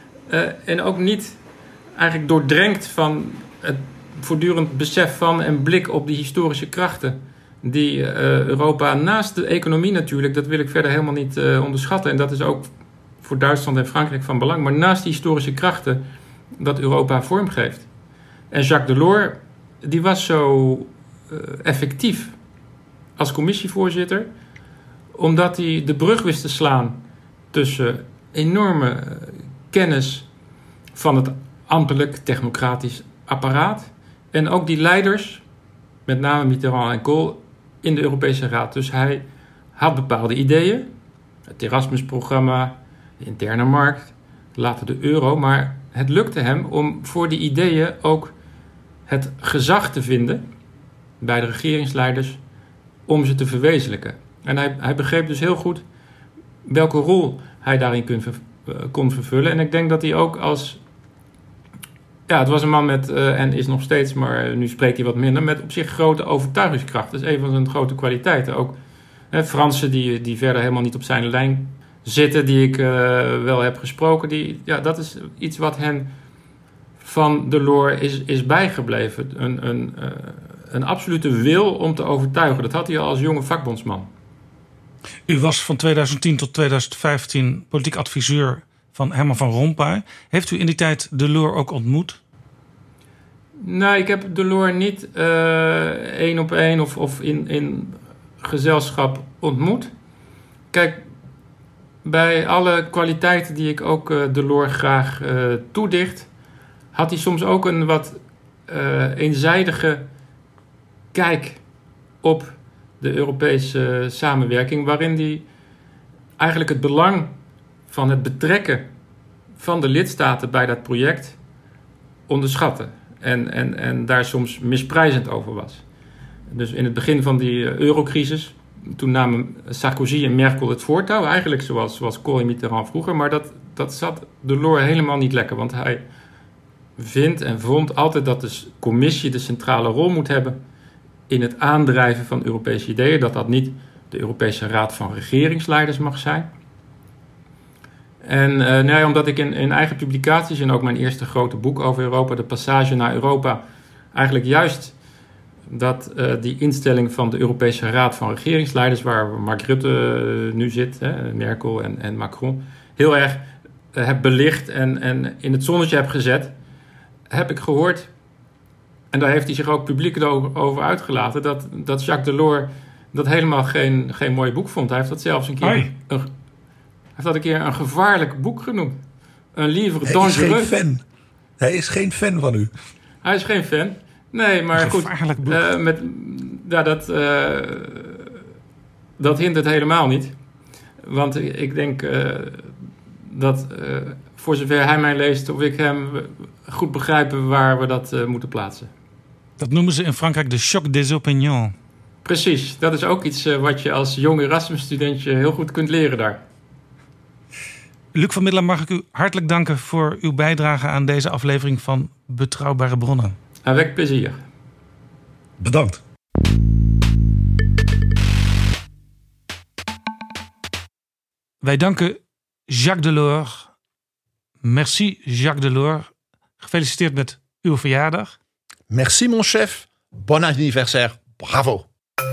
En ook niet eigenlijk doordrenkt van het voortdurend besef van en blik op die historische krachten die Europa naast de economie natuurlijk, dat wil ik verder helemaal niet onderschatten. En dat is ook voor Duitsland en Frankrijk van belang. Maar naast die historische krachten dat Europa vormgeeft. En Jacques Delors, die was zo effectief als commissievoorzitter, omdat hij de brug wist te slaan tussen enorme kennis van het ambtelijk technocratisch apparaat en ook die leiders, met name Mitterrand en Kohl, in de Europese Raad. Dus hij had bepaalde ideeën, het Erasmus-programma, de interne markt, later de euro, maar het lukte hem om voor die ideeën ook het gezag te vinden bij de regeringsleiders om ze te verwezenlijken. En hij begreep dus heel goed welke rol hij daarin kon vervullen. En ik denk dat hij ook als... Ja, het was een man met, en is nog steeds, maar nu spreekt hij wat minder, met op zich grote overtuigingskracht. Dat is een van zijn grote kwaliteiten. Ook Fransen die verder helemaal niet op zijn lijn zitten, die ik wel heb gesproken. Dat is iets wat hen van Delors is bijgebleven. Een absolute wil om te overtuigen. Dat had hij al als jonge vakbondsman. U was van 2010 tot 2015 politiek adviseur van Herman van Rompuy. Heeft u in die tijd Delors ook ontmoet? Nou, ik heb Delors niet 1 op 1 of in gezelschap ontmoet. Kijk, bij alle kwaliteiten die ik ook Delors graag toedicht, had hij soms ook een wat eenzijdige kijk op de Europese samenwerking, waarin hij eigenlijk het belang van het betrekken van de lidstaten bij dat project onderschatte. En daar soms misprijzend over was. Dus in het begin van die eurocrisis, toen namen Sarkozy en Merkel het voortouw. Eigenlijk zoals Kohl en Mitterrand vroeger. Maar dat zat Delors helemaal niet lekker. Want hij vindt en vond altijd dat de commissie de centrale rol moet hebben in het aandrijven van Europese ideeën. Dat niet de Europese Raad van Regeringsleiders mag zijn. En omdat ik in eigen publicaties en ook mijn eerste grote boek over Europa, de Passage naar Europa, eigenlijk juist die instelling van de Europese Raad van Regeringsleiders, waar Mark Rutte nu zit, Merkel en Macron, heel erg heb belicht en in het zonnetje heb gezet, heb ik gehoord, en daar heeft hij zich ook publiek over uitgelaten, dat Jacques Delors dat helemaal geen mooi boek vond. Hij heeft dat zelfs een keer een gevaarlijk boek genoemd. Een livre dangereux. Hij is geen fan van u. Hij is geen fan. Nee, maar goed. Gevaarlijk boek. Dat hint het helemaal niet. Want ik denk dat voor zover hij mij leest of ik hem goed begrijpen waar we dat moeten plaatsen. Dat noemen ze in Frankrijk de choc des opinions. Precies, dat is ook iets wat je als jong Erasmus-studentje heel goed kunt leren daar. Luc van Middelaar, mag ik u hartelijk danken voor uw bijdrage aan deze aflevering van Betrouwbare Bronnen. Avec plezier. Bedankt. Wij danken Jacques Delors. Merci Jacques Delors. Gefeliciteerd met uw verjaardag. Merci mon chef. Bon anniversaire. Bravo.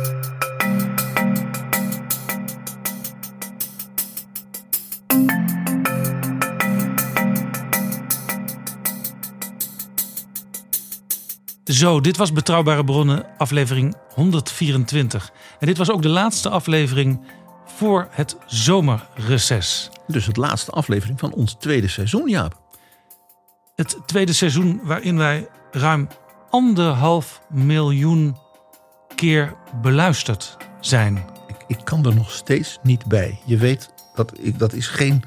Zo, dit was Betrouwbare Bronnen, aflevering 124. En dit was ook de laatste aflevering voor het zomerreces. Dus het laatste aflevering van ons tweede seizoen, Jaap. Het tweede seizoen waarin wij ruim 1,5 miljoen keer beluisterd zijn. Ik kan er nog steeds niet bij. Je weet, dat is geen...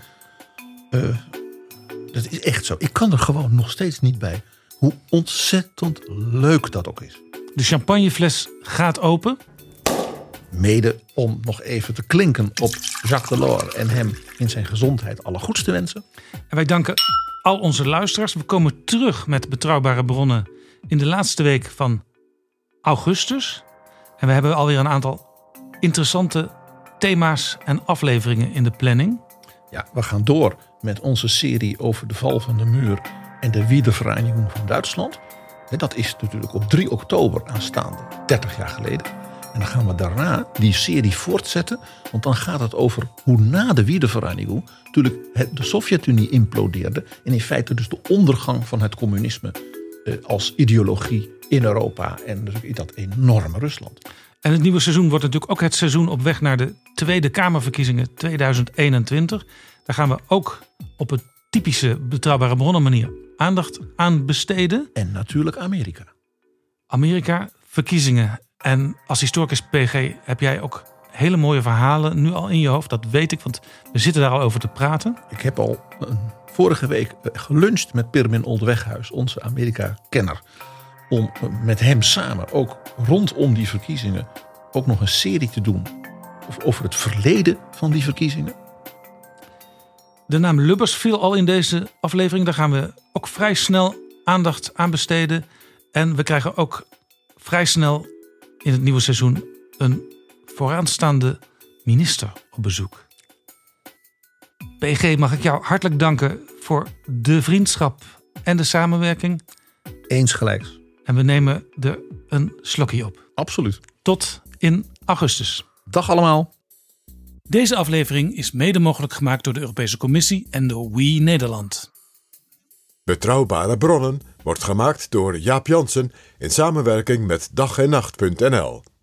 dat is echt zo. Ik kan er gewoon nog steeds niet bij. Hoe ontzettend leuk dat ook is. De champagnefles gaat open. Mede om nog even te klinken op Jacques Delors en hem in zijn gezondheid alle goeds te wensen. En wij danken al onze luisteraars. We komen terug met Betrouwbare Bronnen in de laatste week van augustus. En we hebben alweer een aantal interessante thema's en afleveringen in de planning. Ja, we gaan door met onze serie over de val van de muur en de Wiedervereinigung van Duitsland. Dat is natuurlijk op 3 oktober aanstaande, 30 jaar geleden. En dan gaan we daarna die serie voortzetten. Want dan gaat het over hoe na de Wiedervereinigung natuurlijk de Sovjet-Unie implodeerde. En in feite dus de ondergang van het communisme als ideologie in Europa. En natuurlijk dat enorme Rusland. En het nieuwe seizoen wordt natuurlijk ook het seizoen op weg naar de Tweede Kamerverkiezingen 2021. Daar gaan we ook op een typische Betrouwbare Bronnen manier aandacht aan besteden. En natuurlijk Amerika. Amerika, verkiezingen. En als historicus PG heb jij ook hele mooie verhalen nu al in je hoofd. Dat weet ik, want we zitten daar al over te praten. Ik heb al vorige week geluncht met Pirmin Oldweghuis, onze Amerika-kenner. Om met hem samen ook rondom die verkiezingen ook nog een serie te doen over het verleden van die verkiezingen. De naam Lubbers viel al in deze aflevering. Daar gaan we ook vrij snel aandacht aan besteden. En we krijgen ook vrij snel in het nieuwe seizoen een vooraanstaande minister op bezoek. PG, mag ik jou hartelijk danken voor de vriendschap en de samenwerking. Eens gelijks. En we nemen er een slokje op. Absoluut. Tot in augustus. Dag allemaal. Deze aflevering is mede mogelijk gemaakt door de Europese Commissie en door We Nederland. Betrouwbare Bronnen wordt gemaakt door Jaap Jansen in samenwerking met dag-en-nacht.nl.